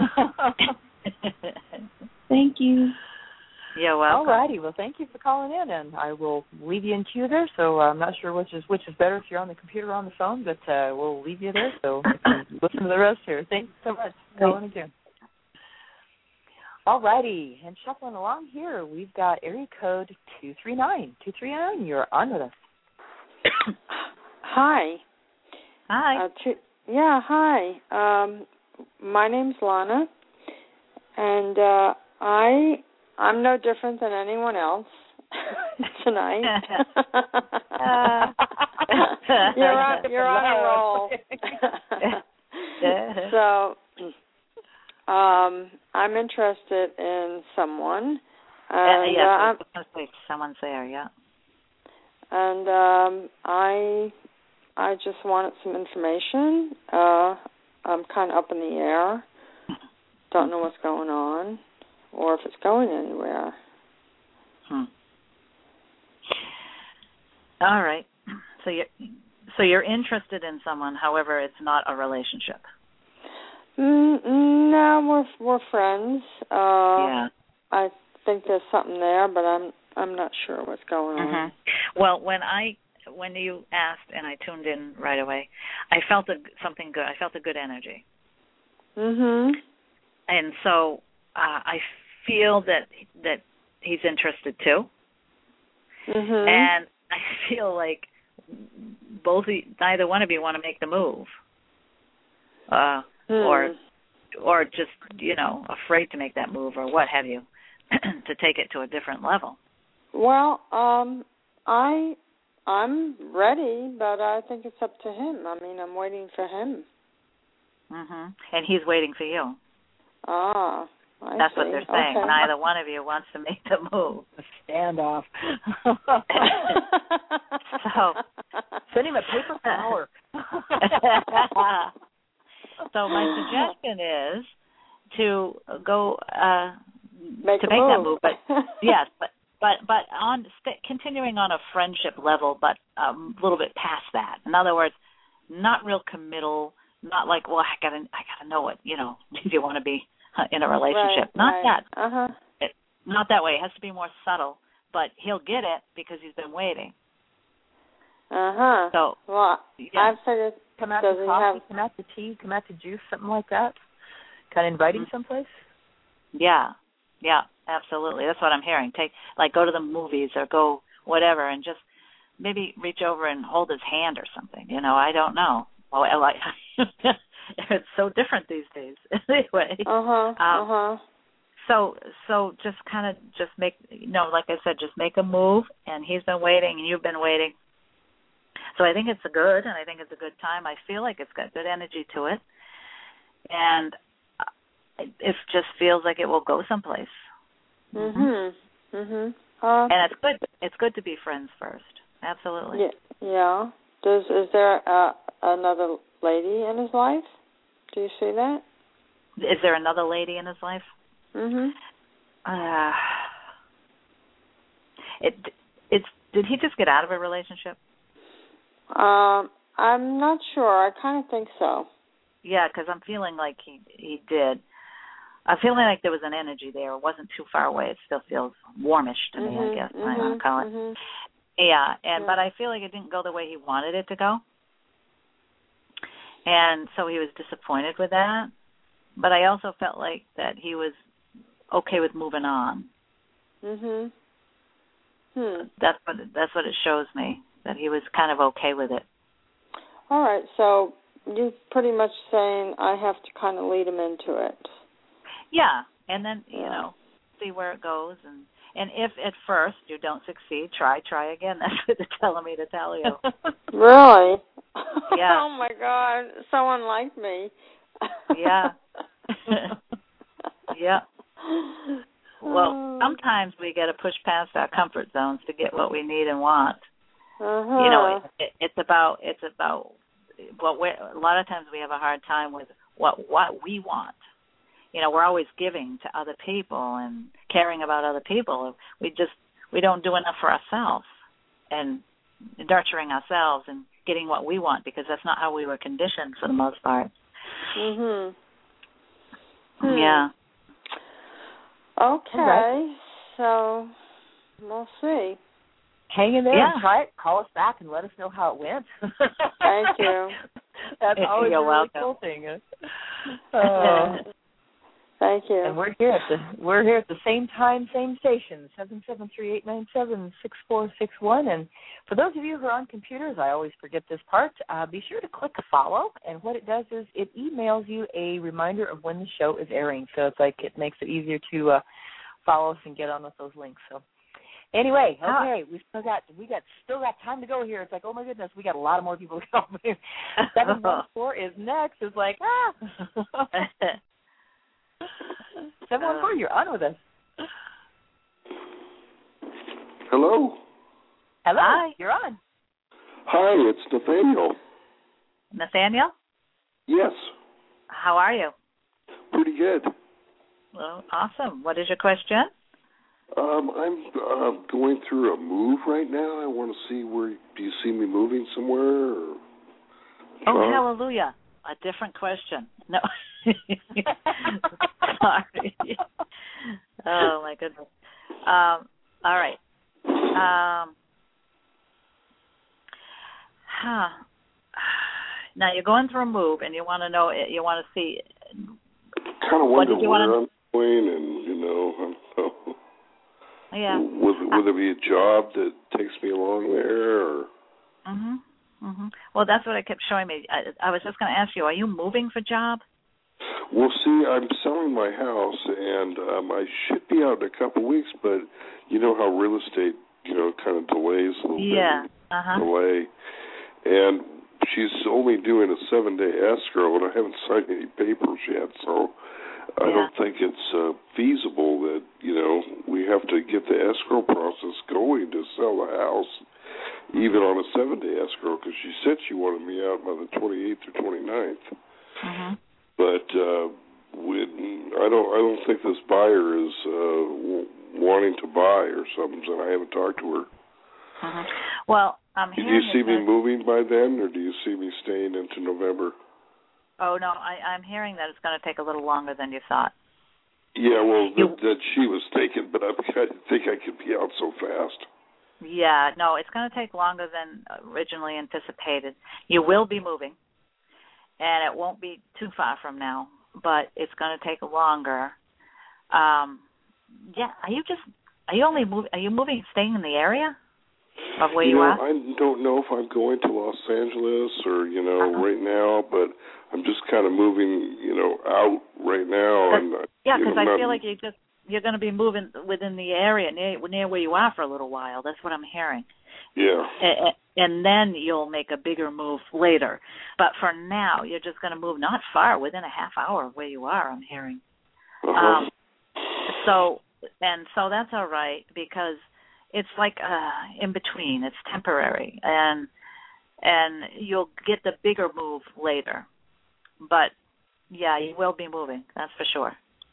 Thank you. You're welcome. All righty. Well, thank you for calling in, and I will leave you in queue there. So I'm not sure which is better, if you're on the computer or on the phone, but we'll leave you there. So you can listen to the rest here. Thanks so much for calling again. All righty. And shuffling along here, we've got area code 239. 239, you're on with us. Hi. Hi. Hi. My name's Lana, and I'm no different than anyone else tonight. You're on a roll. So I'm interested in someone. And, yes, someone's there, yeah. And I just wanted some information. I'm kind of up in the air. Don't know what's going on, or if it's going anywhere. All right. So you're interested in someone, however, it's not a relationship. No, we're friends. Yeah. I think there's something there, but I'm not sure what's going on. Well, when you asked and I tuned in right away, I felt something good. I felt a good energy. And so I feel that he's interested too. And I feel like neither one of you want to make the move, or just afraid to make that move, or what have you, to take it to a different level. Well, I'm ready, but I think it's up to him. I mean, I'm waiting for him. And he's waiting for you. That's what they're saying. Okay. Neither one of you wants to make the move. A standoff. So send him a paper flower. So my suggestion is to go make that move. But yes, but on continuing on a friendship level, but a little bit past that. In other words, not real committal, not like, well, I gotta know it, if you want to be in a relationship. Not that way. It has to be more subtle, but he'll get it because he's been waiting. So, well, yeah. I've said it. Come out to coffee, come out to tea, come out to juice, something like that. Kind of inviting someplace. Yeah, absolutely. That's what I'm hearing. Go to the movies or go whatever, and just maybe reach over and hold his hand or something. I don't know. Well, it's so different these days. Anyway. So just kind of make, like I said, just make a move. And he's been waiting, and you've been waiting. So I think it's a good time. I feel like it's got good energy to it, and it just feels like it will go someplace. And it's good. It's good to be friends first. Absolutely. Yeah. Is there another lady in his life? Do you see that? Is there another lady in his life? Did he just get out of a relationship? I'm not sure. I kind of think so. Yeah, because I'm feeling like he did. I'm feeling like there was an energy there. It wasn't too far away. It still feels warmish to me, I guess, I want to call it. Yeah, but I feel like it didn't go the way he wanted it to go. And so he was disappointed with that. But I also felt like that he was okay with moving on. That's what it shows me, that he was kind of okay with it. All right, so you're pretty much saying I have to kind of lead him into it. Yeah, and then, see where it goes. And if at first you don't succeed, try again. That's what they're telling me to tell you. Really? Yeah. Oh, my God. So unlike me. Yeah. Yeah. Well, sometimes we got to push past our comfort zones to get what we need and want. It's about a lot of times we have a hard time with what we want. We're always giving to other people and caring about other people. We don't do enough for ourselves and nurturing ourselves and getting what we want, because that's not how we were conditioned for the most part. Yeah. Okay. Right. So we'll see. Hang in there and try it. Call us back and let us know how it went. Thank you. That's always a really cool thing. Thank you. And we're here at the same time, same station, 773-897-6461. And for those of you who are on computers, I always forget this part. Be sure to click follow, and what it does is it emails you a reminder of when the show is airing. So it's like it makes it easier to follow us and get on with those links. So anyway, okay, we still got time to go here. It's like, oh my goodness, we got a lot of more people to go. 714 is next. It's like 714, you're on with us. Hello. Hello. Hi. You're on. Hi, it's Nathaniel. Nathaniel? Yes. How are you? Pretty good. Well, awesome. What is your question? I'm going through a move right now. I want to see do you see me moving somewhere? Or, oh, hallelujah. A different question. No. Sorry. Oh, my goodness. All right. Now, you're going through a move, and you want to know, you want to see. Kind of wonder where I'm going, and, yeah. Will there be a job that takes me along there? Or? Well, that's what it kept showing me. I was just going to ask you, are you moving for job? Well, see, I'm selling my house, and I should be out in a couple of weeks, but you know how real estate, kind of delays a little bit. Delay. And she's only doing a 7-day escrow, and I haven't signed any papers yet, so I don't think it's feasible that, we have to get the escrow process going to sell the house, even on a 7-day escrow, because she said she wanted me out by the 28th or 29th. But I don't think this buyer is wanting to buy or something, and I haven't talked to her. Well, Do you see me moving by then, or do you see me staying into November? Oh, no, I'm hearing that it's going to take a little longer than you thought. Yeah, well, that she was taken, but I didn't think I could be out so fast. Yeah, no, it's going to take longer than originally anticipated. You will be moving, and it won't be too far from now, but it's going to take longer. Yeah, are you moving, staying in the area of where you are? I don't know if I'm going to Los Angeles or, right now, but I'm just kind of moving, out right now. Yeah, because I feel like you're going to be moving within the area near where you are for a little while. That's what I'm hearing. Yeah. And then you'll make a bigger move later. But for now, you're just going to move not far, within a half hour of where you are, I'm hearing. Uh-huh. So that's all right, because it's like in between. It's temporary, and you'll get the bigger move later. But yeah, you will be moving. That's for sure.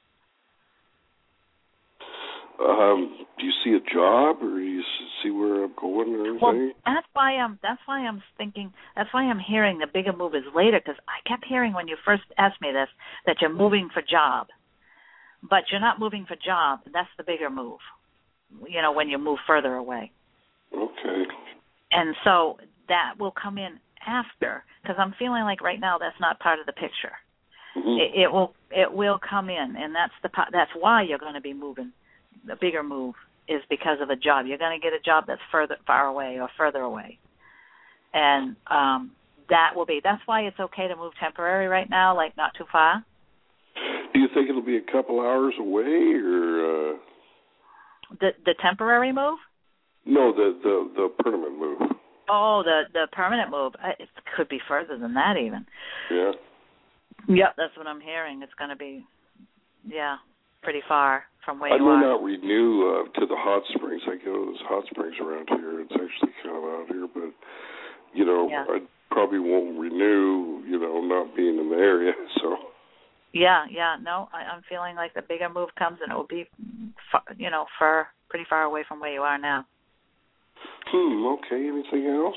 Do you see a job, or do you see where I'm going, or anything? Well, that's why I'm thinking. That's why I'm hearing the bigger move is later, because I kept hearing when you first asked me this that you're moving for job, but you're not moving for job. That's the bigger move. When you move further away. Okay. And so that will come in after, because I'm feeling like right now that's not part of the picture. Mm-hmm. It will come in, and that's why you're going to be moving. The bigger move is because of a job. You're going to get a job that's far away or further away, and that's why it's okay to move temporary right now, like not too far. Do you think it'll be a couple hours away, or? The temporary move? No, the permanent move. Oh, the permanent move. It could be further than that even. Yeah. Yep, that's what I'm hearing. It's going to be, pretty far from where you are. I may not renew to the hot springs. I go to those hot springs around here. It's actually kind of out here, but, I probably won't renew, not being in the area, so... Yeah, no, I'm feeling like the bigger move comes, and it will be, pretty far away from where you are now. Okay. Anything else?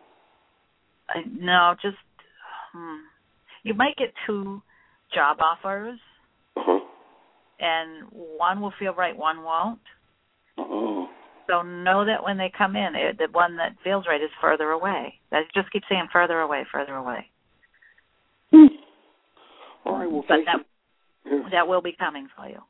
No, just, you might get 2 job offers, and one will feel right, one won't. So know that when they come in, the one that feels right is further away. That just keep saying further away, further away. All right, well, that will be coming for you.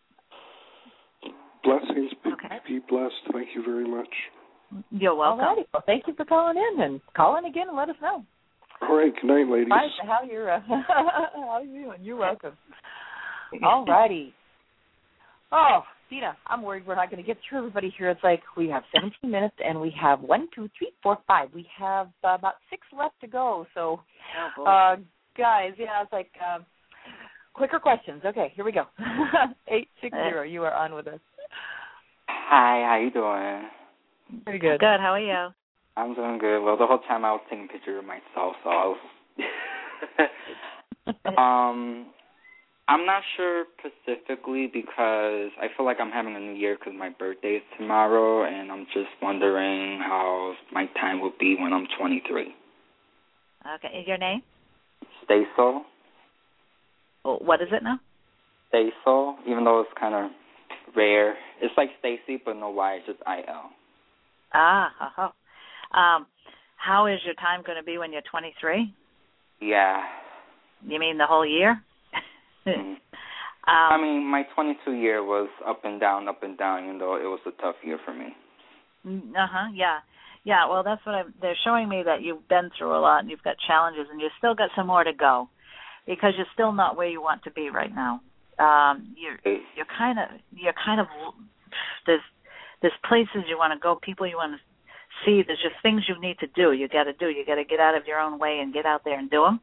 Blessings. Be blessed. Thank you very much. You're welcome. All righty. Well, thank you for calling in, and call in again and let us know. All right. Good night, ladies. Bye. How are you doing? You're welcome. All righty. Oh, Dina, I'm worried we're not going to get through everybody here. It's like we have 17 minutes, and we have 1, 2, 3, 4, 5. We have about 6 left to go. So, guys, it's like quicker questions. Okay, here we go. 860, you are on with us. Hi, how you doing? Pretty good. Good, how are you? I'm doing good. Well, the whole time I was taking a picture of myself, so I was... I'm not sure specifically because I feel like I'm having a new year because my birthday is tomorrow, and I'm just wondering how my time will be when I'm 23. Okay, is your name? Staysol. Oh, what is it now? Staysol, even though it's kind of rare. It's like Stacy, but no Y, it's just I-L. How is your time going to be when you're 23? Yeah. You mean the whole year? Mm-hmm. I mean, my 22 year was up and down, even though it was a tough year for me. Yeah, well, that's what they're showing me, that you've been through a lot and you've got challenges and you've still got some more to go because you're still not where you want to be right now. You're kind of there's places you want to go, people you want to see. There's just things you need to do. You got to get out of your own way and get out there and do them.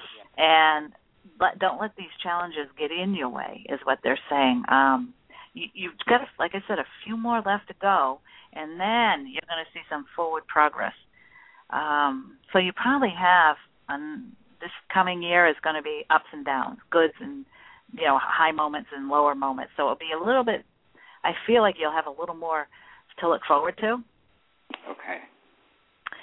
But don't let these challenges get in your way, is what they're saying. You've got, like I said, a few more left to go, and then you're going to see some forward progress. So you probably have, this coming year is going to be ups and downs, goods and, high moments and lower moments. So it'll be a little bit, I feel like you'll have a little more to look forward to. Okay.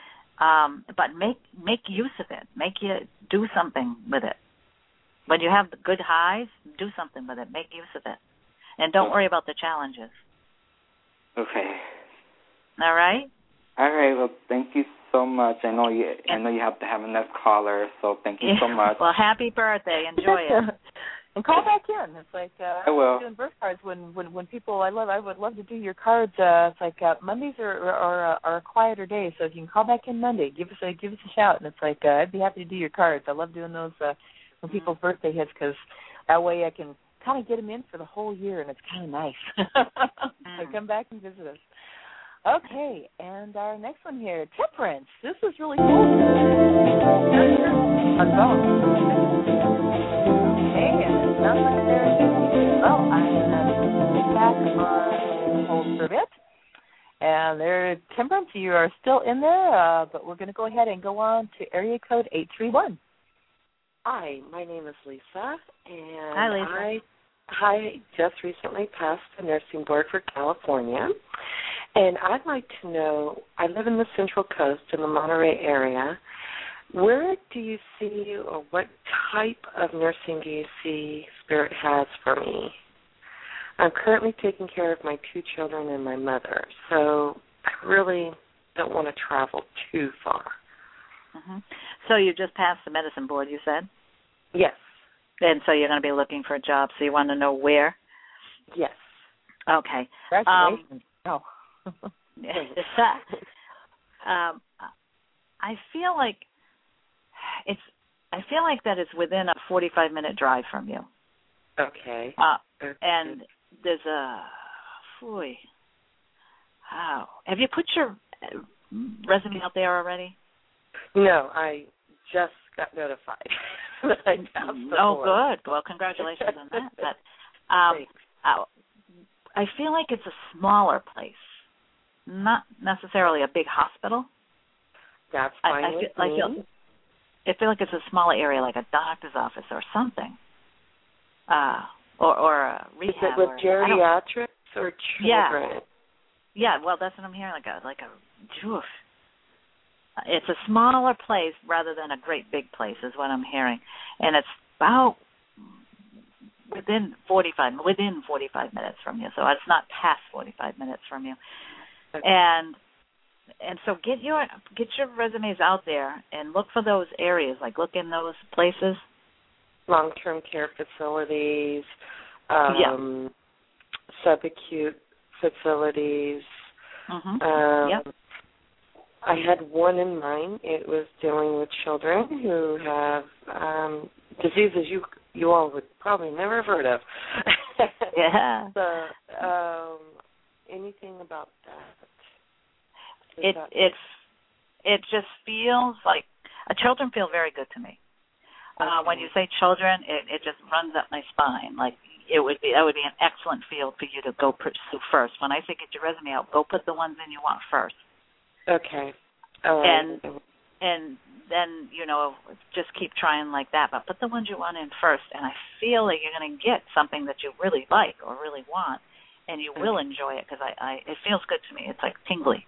but make use of it. Make you do something with it. When you have the good highs, do something with it. Make use of it, and don't worry about the challenges. Okay. All right. All right. Well, thank you so much. I know you have to have a next caller, so thank you so much. Well, happy birthday. Enjoy it. And call back in. It's like I will. Doing birth cards when people I would love to do your cards. It's like Mondays are a quieter day, so if you can call back in Monday, give us a shout. And it's like I'd be happy to do your cards. I love doing those when people's birthday hits, because that way I can kind of get them in for the whole year, and it's kind of nice. So come back and visit us. Okay, and our next one here, Temperance. This is really cool. On phone. Okay, and it sounds like they're well. I'm going to back on hold for a bit. And there, Temperance, you are still in there, but we're going to go ahead and go on to area code 831. Hi, my name is Lisa, and Hi, Lisa. I just recently passed the nursing board for California, and I'd like to know, I live in the Central Coast in the Monterey area. Where do you see, or what type of nursing do you see Spirit has for me? I'm currently taking care of my 2 children and my mother, so I really don't want to travel too far. Mm-hmm. So you just passed the medicine board, you said? Yes. And so you're going to be looking for a job, so you want to know where? Yes. Okay. Congratulations. I feel like that it's within a 45-minute drive from you. Okay. And there's wow. Have you put your resume out there already? No, I just got notified that I passed the board. Good. Well, congratulations on that. But I feel like it's a smaller place, not necessarily a big hospital. That's fine with me. I feel like it's a smaller area, like a doctor's office or something, or a rehab. Is it with geriatrics or children? Yeah. Well, that's what I'm hearing. It's a smaller place rather than a great big place, is what I'm hearing, and it's about within 45 minutes from you. So it's not past 45 minutes from you, okay. And so get your resumes out there and look for those areas. Like look in those places. Long-term care facilities, subacute facilities. Mm-hmm. I had one in mind. It was dealing with children who have diseases you all would probably never have heard of. Yeah. So, anything about that? It just feels like children feel very good to me. Okay. When you say children, it just runs up my spine. Like that would be an excellent field for you to go pursue first. When I say get your resume out, go put the ones in you want first. Okay. And then just keep trying like that. But put the ones you want in first, and I feel like you're going to get something that you really like or really want, and you will enjoy it because it feels good to me. It's like tingly.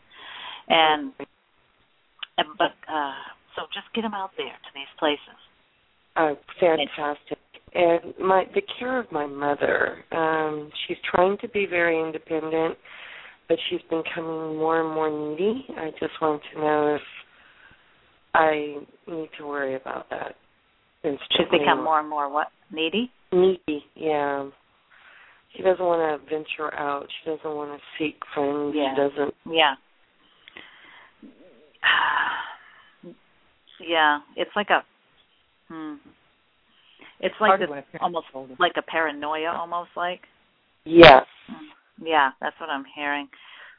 So just get them out there to these places. Fantastic. And the care of my mother, she's trying to be very independent, but she's becoming more and more needy. I just want to know if I need to worry about that. She's become more and more what? Needy? Needy, yeah. She doesn't want to venture out. She doesn't want to seek friends. Yeah. She doesn't. Yeah. Yeah, it's like it's like this, almost like a paranoia, almost like. Yes. Yeah, that's what I'm hearing.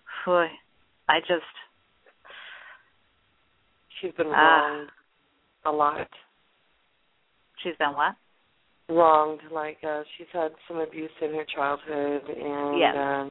She's been wronged a lot. She's been what? Wronged, like she's had some abuse in her childhood, and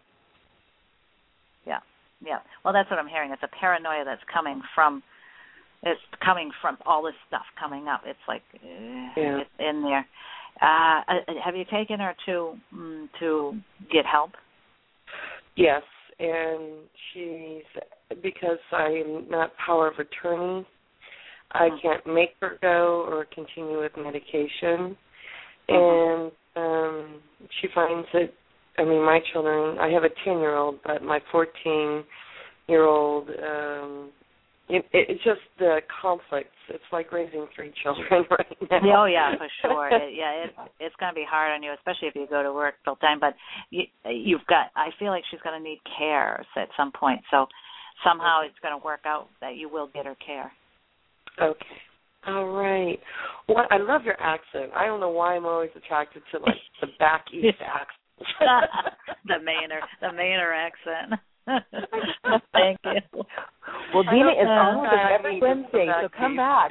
yeah. Well, that's what I'm hearing. It's a paranoia that's coming from all this stuff coming up. It's like it's in there. Have you taken her to get help? Yes, and she's because I'm not power of attorney, I can't make her go or continue with medication. And she finds that, I mean, my children, I have a 10-year-old, but my 14-year-old, it's just the conflicts. It's like raising 3 children right now. Oh, yeah, for sure. It's going to be hard on you, especially if you go to work full time. But I feel like she's going to need care at some point. So somehow it's going to work out that you will get her care. Okay. All right. Well, I love your accent. I don't know why I'm always attracted to, like, the back east accent. the Mainer accent. Thank you. Well, Dina is on with us every Wednesday, so come back.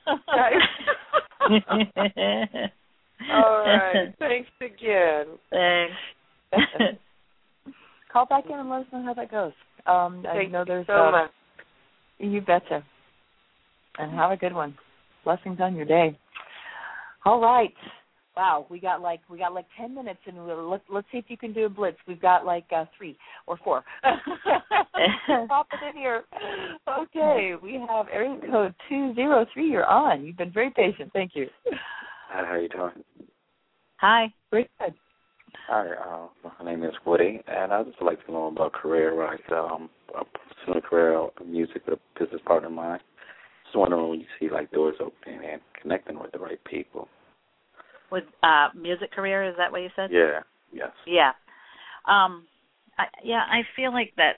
All right. Thanks again. Thanks. Call back in and let us know how that goes. I know there's so much. You betcha. And have a good one. Blessings on your day. All right. Wow, we got like 10 minutes, and let's see if you can do a blitz. We've got like 3 or 4. Pop it in here. Okay, we have area code 203. You're on. You've been very patient. Thank you. Hi, how are you doing? Hi. Very good. Hi, my name is Woody, and I'd just like to know about career-wise. I'm pursuing a career in music with a business partner of mine. Just wondering when you see like doors opening and connecting with the right people. With music career, is that what you said? Yeah. Yes. Yeah. I feel like that.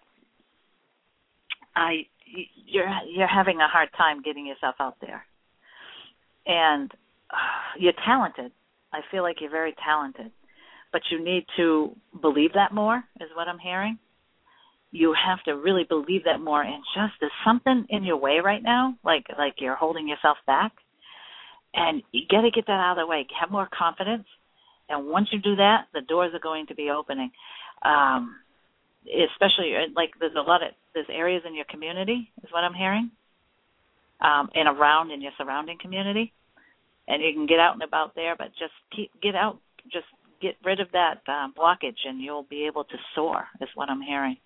You're having a hard time getting yourself out there, and you're talented. I feel like you're very talented, but you need to believe that more. Is what I'm hearing. You have to really believe that more, and just there's something in your way right now, like you're holding yourself back. And you got to get that out of the way. Have more confidence. And once you do that, the doors are going to be opening. Especially, like, there's areas in your community, is what I'm hearing, and around in your surrounding community. And you can get out and about there, but just get out. Just get rid of that blockage, and you'll be able to soar, is what I'm hearing.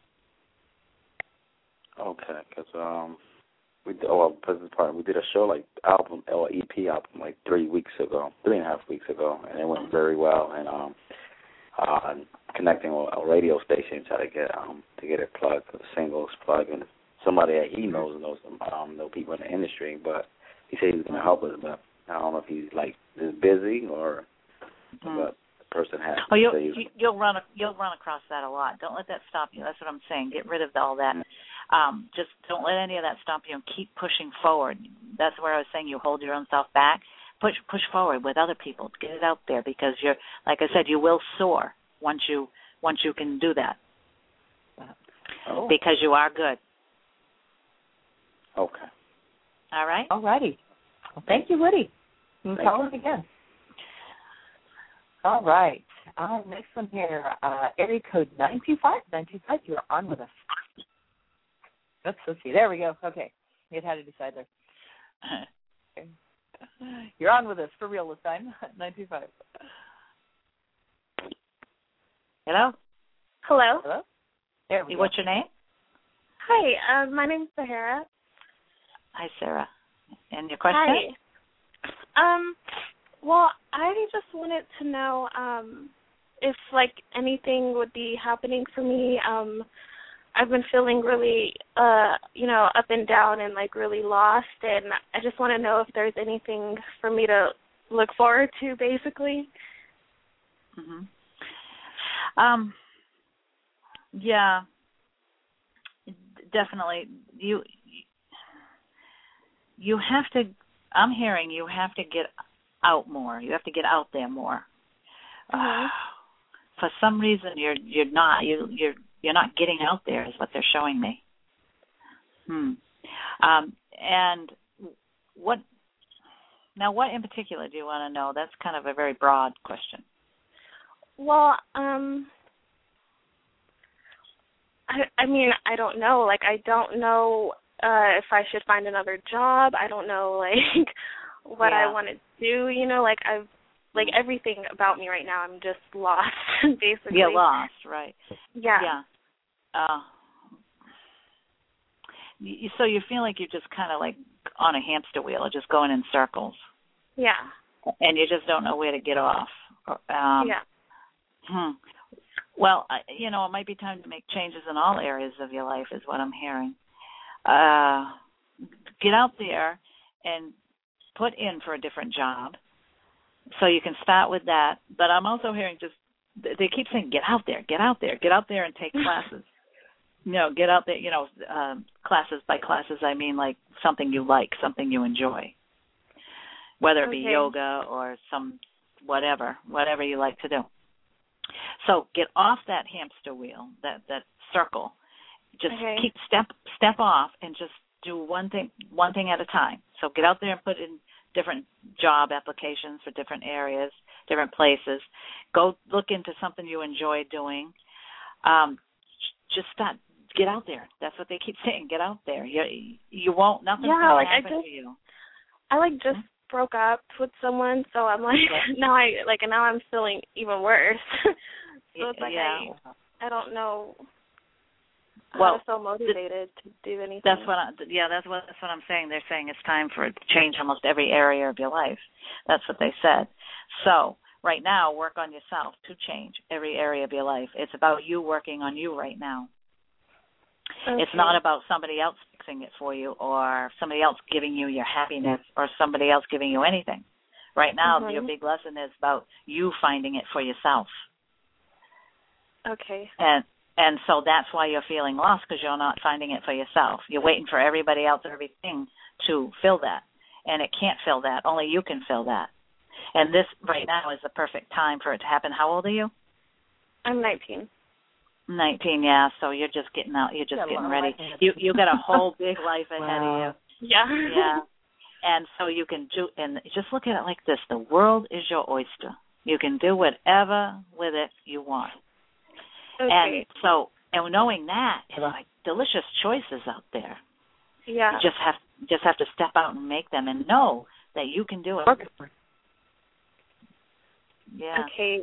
Okay, because business partner, we did a show EP album like 3.5 weeks ago, and it went very well. And connecting with a radio station, try to get it plugged, the singles plugged, and somebody that he knows know people in the industry. But he said he's going to help us, but I don't know if he's like is busy or what the person has. Oh, you'll run across that a lot. Don't let that stop you. That's what I'm saying. Get rid of all that. Just don't let any of that stop you and keep pushing forward. That's where I was saying you hold your own self back. Push forward with other people. Get it out there because you're, like I said, you will soar once you can do that. Because you are good. Okay. All right? All righty. Well, thank you, Woody. You can call us again. All right. Next one here, area code 925. 925, you're on with us. Oops, let's see. There we go. Okay. You had to decide there. Okay. You're on with us for real this time. 925. Hello? Hello? Hello? There we go. What's your name? Hi, my name's Sahara. Hi, Sarah. And your question? Hi. Well, I just wanted to know if, like, anything would be happening for me. I've been feeling really, up and down and, like, really lost, and I just want to know if there's anything for me to look forward to, basically. Mm-hmm. Yeah, definitely. You have to, I'm hearing you have to get out more. You have to get out there more. For some reason, you're not getting out there, is what they're showing me. And what in particular do you want to know? That's kind of a very broad question. Well, I mean, I don't know. Like, I don't know if I should find another job. I don't know, like, what I want to do. Like everything about me right now, I'm just lost, basically. You're lost, right? Yeah. Yeah. So you feel like you're just kind of like on a hamster wheel, or just going in circles. Yeah. And you just don't know where to get off. Yeah. Well, it might be time to make changes in all areas of your life, is what I'm hearing. Get out there and put in for a different job. So you can start with that. But I'm also hearing they keep saying, get out there and take classes. Get out there, classes. By classes, I mean like something you like, something you enjoy. Whether it be yoga or whatever you like to do. So get off that hamster wheel, that circle. Just keep step off and just do one thing at a time. So get out there and put in different job applications for different areas, different places. Go look into something you enjoy doing. Just get out there. That's what they keep saying. Get out there. You won't. Nothing's going to happen to you. I just broke up with someone, so I'm like now I'm feeling even worse. So it's like I don't know how to feel motivated to do anything. That's what I'm saying. They're saying it's time for it to change almost every area of your life. That's what they said. So right now, work on yourself to change every area of your life. It's about you working on you right now. Okay. It's not about somebody else fixing it for you, or somebody else giving you your happiness, or somebody else giving you anything. Right now, your big lesson is about you finding it for yourself. Okay. And so that's why you're feeling lost, because you're not finding it for yourself. You're waiting for everybody else or everything to fill that, and it can't fill that. Only you can fill that. And this right now is the perfect time for it to happen. How old are you? I'm 19. 19, yeah. So you're just getting out. You're just getting ready. You got a whole big life ahead of you. Yeah. Yeah. And so you can and just look at it like this: the world is your oyster. You can do whatever with it you want. Okay. And knowing that, it's like delicious choices out there. Yeah. You just have to step out and make them, and know that you can do it. Yeah. Okay.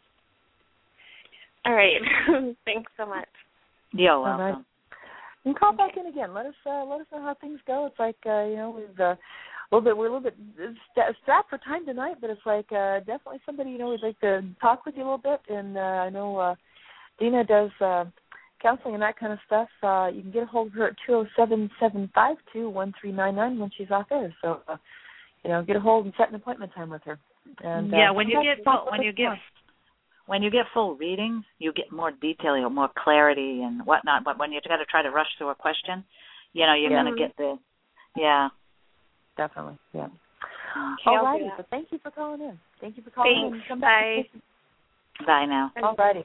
All right. Thanks so much. You're welcome. Right. You can call back in again. Let us know how things go. It's like we're a little bit strapped for time tonight, but it's like definitely somebody we'd like to talk with you a little bit. And I know Dina does counseling and that kind of stuff. You can get a hold of her at 207-752-1399 when she's out there. So get a hold and set an appointment time with her. And when you get full readings, you get more detail, more clarity and whatnot. But when you got to try to rush through a question, you're going to get the definitely. Yeah. Okay, all righty. So thank you for calling in. Thank you for calling in. Come back. Bye now. All righty.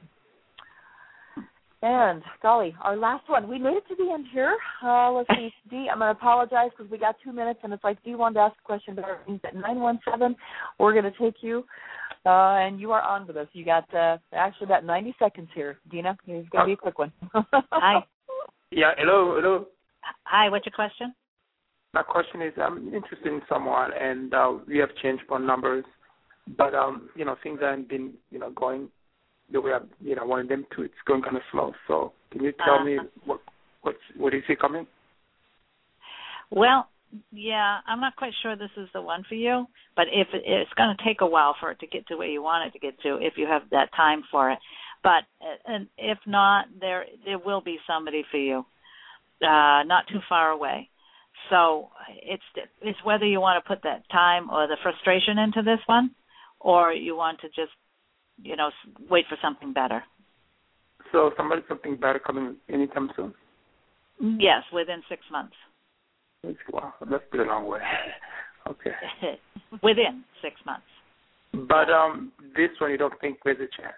And, golly, our last one. We made it to the end here. Let's see. Dee, I'm going to apologize because we got 2 minutes, and it's like Dee wanted to ask a question, but everything's at 917. We're going to take you, and you are on with us. You got actually about 90 seconds here. Dina, it's going to be a quick one. Hi. Yeah, hello. Hi, what's your question? My question is, I'm interested in someone, and we have changed phone numbers, but, things haven't been, going the way I wanted them to. It's going kind of slow. So can you tell me what is he coming? Well, yeah, I'm not quite sure this is the one for you, but if it's going to take a while for it to get to where you want it to get to, if you have that time for it. But and if not, there will be somebody for you, not too far away. So it's whether you want to put that time or the frustration into this one, or you want to just wait for something better. So something better coming anytime soon? Yes, within 6 months. Wow, that's been a long way. Okay. Within 6 months. But this one, you don't think there's a chance?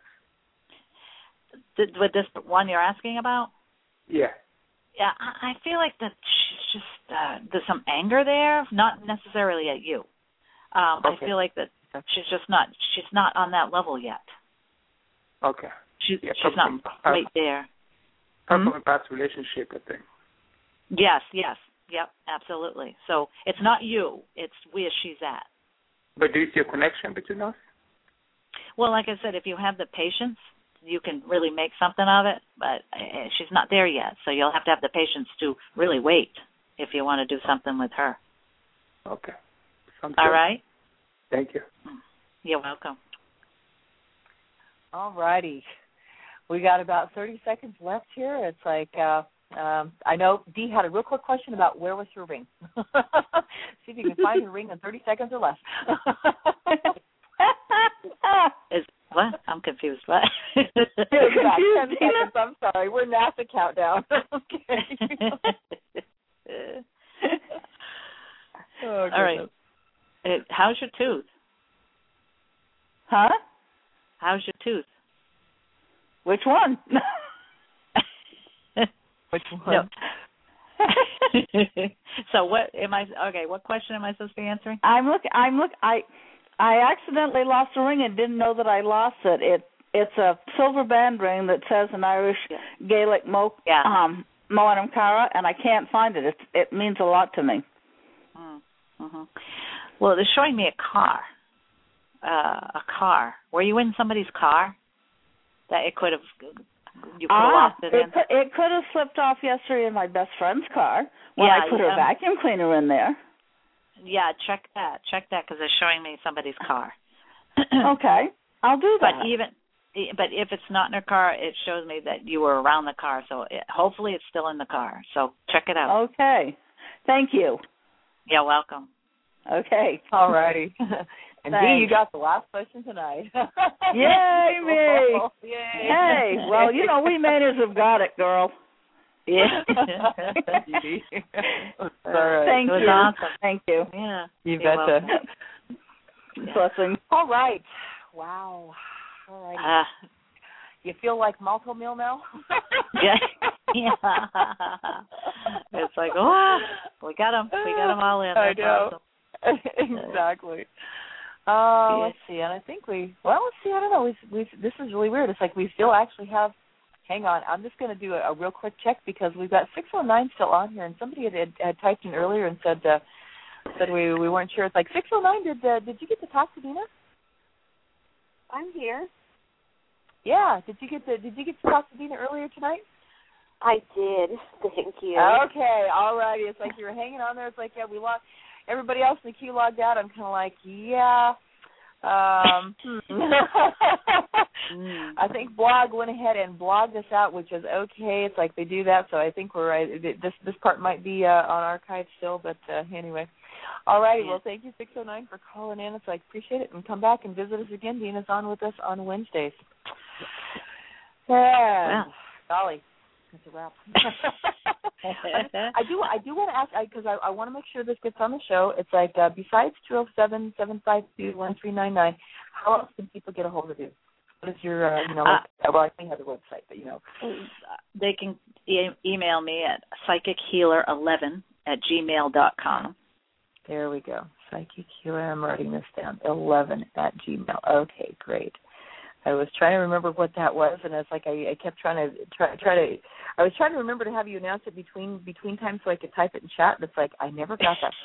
With this one you're asking about? Yeah. Yeah, I feel like that she's just there's some anger there, not necessarily at you. I feel like that she's not on that level yet. Okay. She's not right there. From a past relationship, I think. Yes, yep, absolutely. So it's not you, it's where she's at. But do you see a connection between us? Well, like I said, if you have the patience, you can really make something of it, but she's not there yet. So you'll have to have the patience to really wait if you want to do something with her. Okay. Sounds all good. Right? Thank you. You're welcome. All righty. We got about 30 seconds left here. It's like, I know Dee had a real quick question about where was her ring. See if you can find your ring in 30 seconds or less. What? I'm confused. What? About 10 seconds. I'm sorry. We're NASA countdown. Okay. All right. How's your tooth? Huh? How's your tooth? Which one? Which one? No. So what am I? Okay, what question am I supposed to be answering? I accidentally lost a ring and didn't know that I lost it. It's a silver band ring that says an Irish Gaelic Moanam Cara, and I can't find it. It means a lot to me. Mm-hmm. Well, it's showing me a car. A car. Were you in somebody's car? That it could have. You could have lost it in. It could have slipped off yesterday in my best friend's car when I put her vacuum cleaner in there. Yeah, check that because it's showing me somebody's car. Okay, I'll do that. But if it's not in her car, it shows me that you were around the car. So hopefully it's still in the car. So check it out. Okay, thank you. You're welcome. Okay. All righty. And Dee, you got the last question tonight. Yay, me! Yay. Hey, well, we Mainers have got it, girl. Yeah. All right. Thank you. Awesome. Thank you. Yeah. You betcha. Blessing. All right. Wow. All right. You feel like malto meal now? Yeah. It's like, we got them. We got them all in. I know. Awesome. Exactly. Let's see. And I think let's see. I don't know. This is really weird. It's like we still actually have. Hang on. I'm just going to do a real quick check because we've got 609 still on here, and somebody had typed in earlier and said we weren't sure. It's like 609. Did you get to talk to Dina? I'm here. Yeah. Did you get to talk to Dina earlier tonight? I did. Thank you. Okay. All righty. It's like you were hanging on there. It's like, we lost. Everybody else in the queue logged out. I'm kind of like, I think Blog went ahead and blogged us out, which is okay. It's like they do that, so I think we're right. This part might be on archive still, but anyway. All righty. Well, thank you, 609, for calling in. It's like, appreciate it, and come back and visit us again. Dina's on with us on Wednesdays. Wow. Golly. That's a wrap. I do want to ask, because I want to make sure this gets on the show. It's like, besides 207-752-1399, how else can people get a hold of you? What is your, I think you have the website, but, They can email me at psychichealer11@gmail.com. There we go. Psychic Healer, I'm writing this down, 11@gmail. Okay, great. I was trying to remember what that was, and it's like I kept trying to I was trying to remember to have you announce it between times so I could type it in chat, and it's like I never got that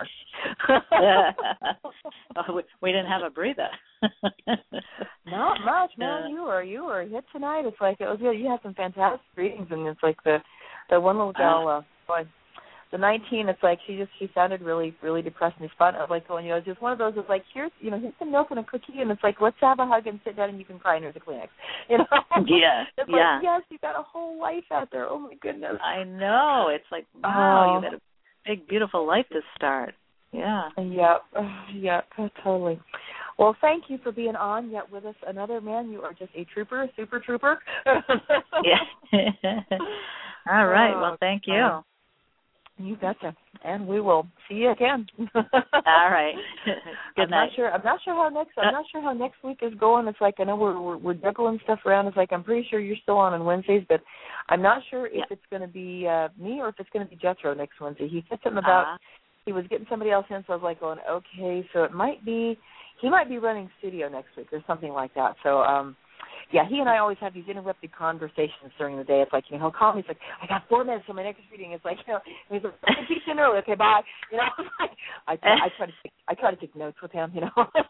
far. We didn't have a breather. Not much, man. You were hit tonight. It's like it was good. You had some fantastic readings, and it's like the one little gal, the 19. It's like she sounded really, really depressed and despondent. I was like going, it's just one of those. It's like here's some milk and a cookie, and it's like let's have a hug and sit down and you can cry and here's a Kleenex. Yeah. It's like yes, you got a whole life out there. Oh my goodness. I know. It's like wow, you got a big, beautiful life to start. Yeah. Yeah, totally. Well, thank you for being on yet with us. Another man, you are just a trooper, super trooper. Yeah. All right. Well, thank you. You betcha. And we will see you again. All right. Good night. I'm not sure how next week is going. It's like I know we're juggling stuff around. It's like I'm pretty sure you're still on Wednesdays, but I'm not sure if it's going to be me or if it's going to be Jethro next Wednesday. He said something about he was getting somebody else in, so I was like going, okay, so it might be he might be running studio next week or something like that. So yeah, he and I always have these interrupted conversations during the day. It's like, he'll call me. He's like, I got 4 minutes for my next reading. It's like, he's like, I can teach in early. Okay, bye. I try to take notes with him.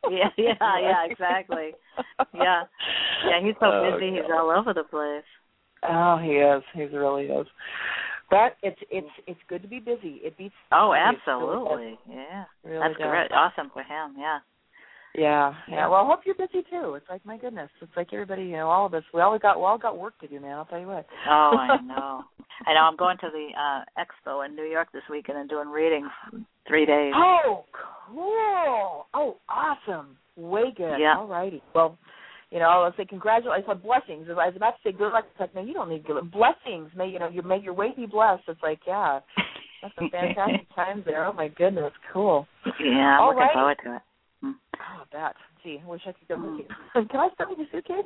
Yeah, exactly. Yeah, he's so busy. He's all over the place. Oh, he is. He really is. But it's good to be busy. It beats. Oh, absolutely. Really really that's great. Awesome for him. Yeah. Yeah. Well, I hope you're busy too. It's like, my goodness, it's like everybody, all of us, we all got work to do, man. I'll tell you what. Oh, I know. I'm going to the expo in New York this weekend and doing readings 3 days. Oh, cool. Oh, awesome. Way good. Yeah. All righty. Well, I'll say congratulations. I said blessings. I was about to say good luck. It's like, no, you don't need good blessings. May your way be blessed. It's like, yeah, that's a fantastic time there. Oh my goodness, cool. Yeah, I'm looking forward to it. Oh, I bet. Gee, I wish I could go with you. Can I send you a suitcase?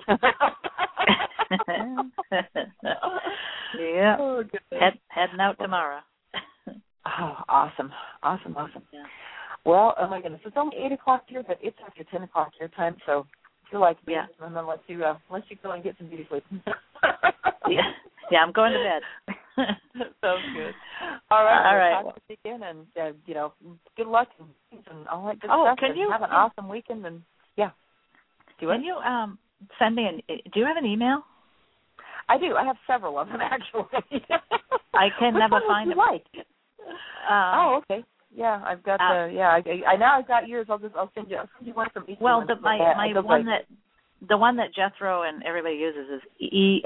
Yeah. Oh, heading out tomorrow. Oh, awesome. Yeah. Well, oh my goodness, it's only 8:00 here, but it's after 10:00 your time, so if you like me, I'm gonna let you go and get some beauty sleep. Yeah, I'm going to bed. Sounds good. All right. All right. Talk to you again, and good luck and all that good stuff. Can you have an awesome weekend? And can you send me do you have an email? I do. I have several of them actually. I can never find them. Like? Okay. Yeah, I've got I now I've got yours. I'll send you one from each. Well, the one that Jethro and everybody uses is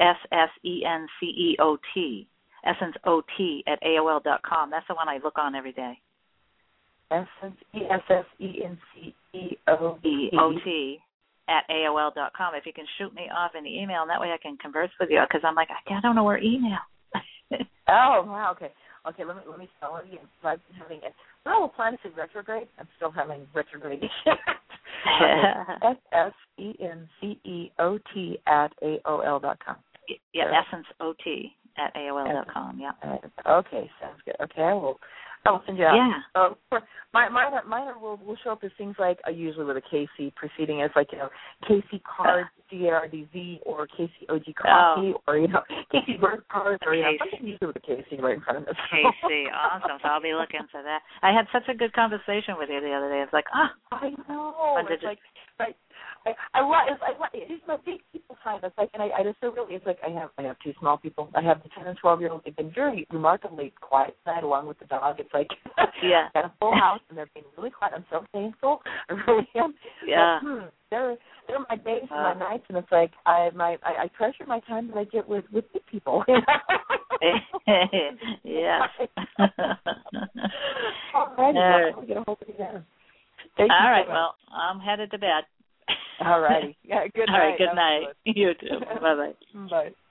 ESSENCEOT, EssenceOT@AOL.com. That's the one I look on every day. ESSENCEOT@AOL.com. If you can shoot me off an email, and that way I can converse with you, because I'm like, I don't know where email. Oh, wow, okay. Okay, let me spell it again. So I've been having it. Well, the planet's in retrograde. I'm still having retrograde. EssenceOT@AOL.com. Yeah, EssenceOT@AOL.com. Yeah. Okay, sounds good. Okay, I will send you out. Yeah. Mine will show up as things like usually with a KC preceding it. It's like KC Cards, CARDZ, or KC OG Coffee, or KC Bird Cards, or something usually with a KC right in front of us. KC, awesome. So I'll be looking for that. I had such a good conversation with you the other day. It's like, I know. It's like, it's my big people time. It's like, and I just feel really, it's like I have two small people. I have the 10 and 12-year-olds. They've been very remarkably quiet tonight, along with the dog. It's like, got a full house, and they're being really quiet. I'm so thankful. I really am. Yeah. But, they're my days and my nights, and it's like I treasure my time that I get with big people. Yeah. All righty. I'll get a hold of you then. All right. Well, I'm headed to bed. All righty. Yeah. Good night. All right. Good night. You too. Bye-bye. Bye.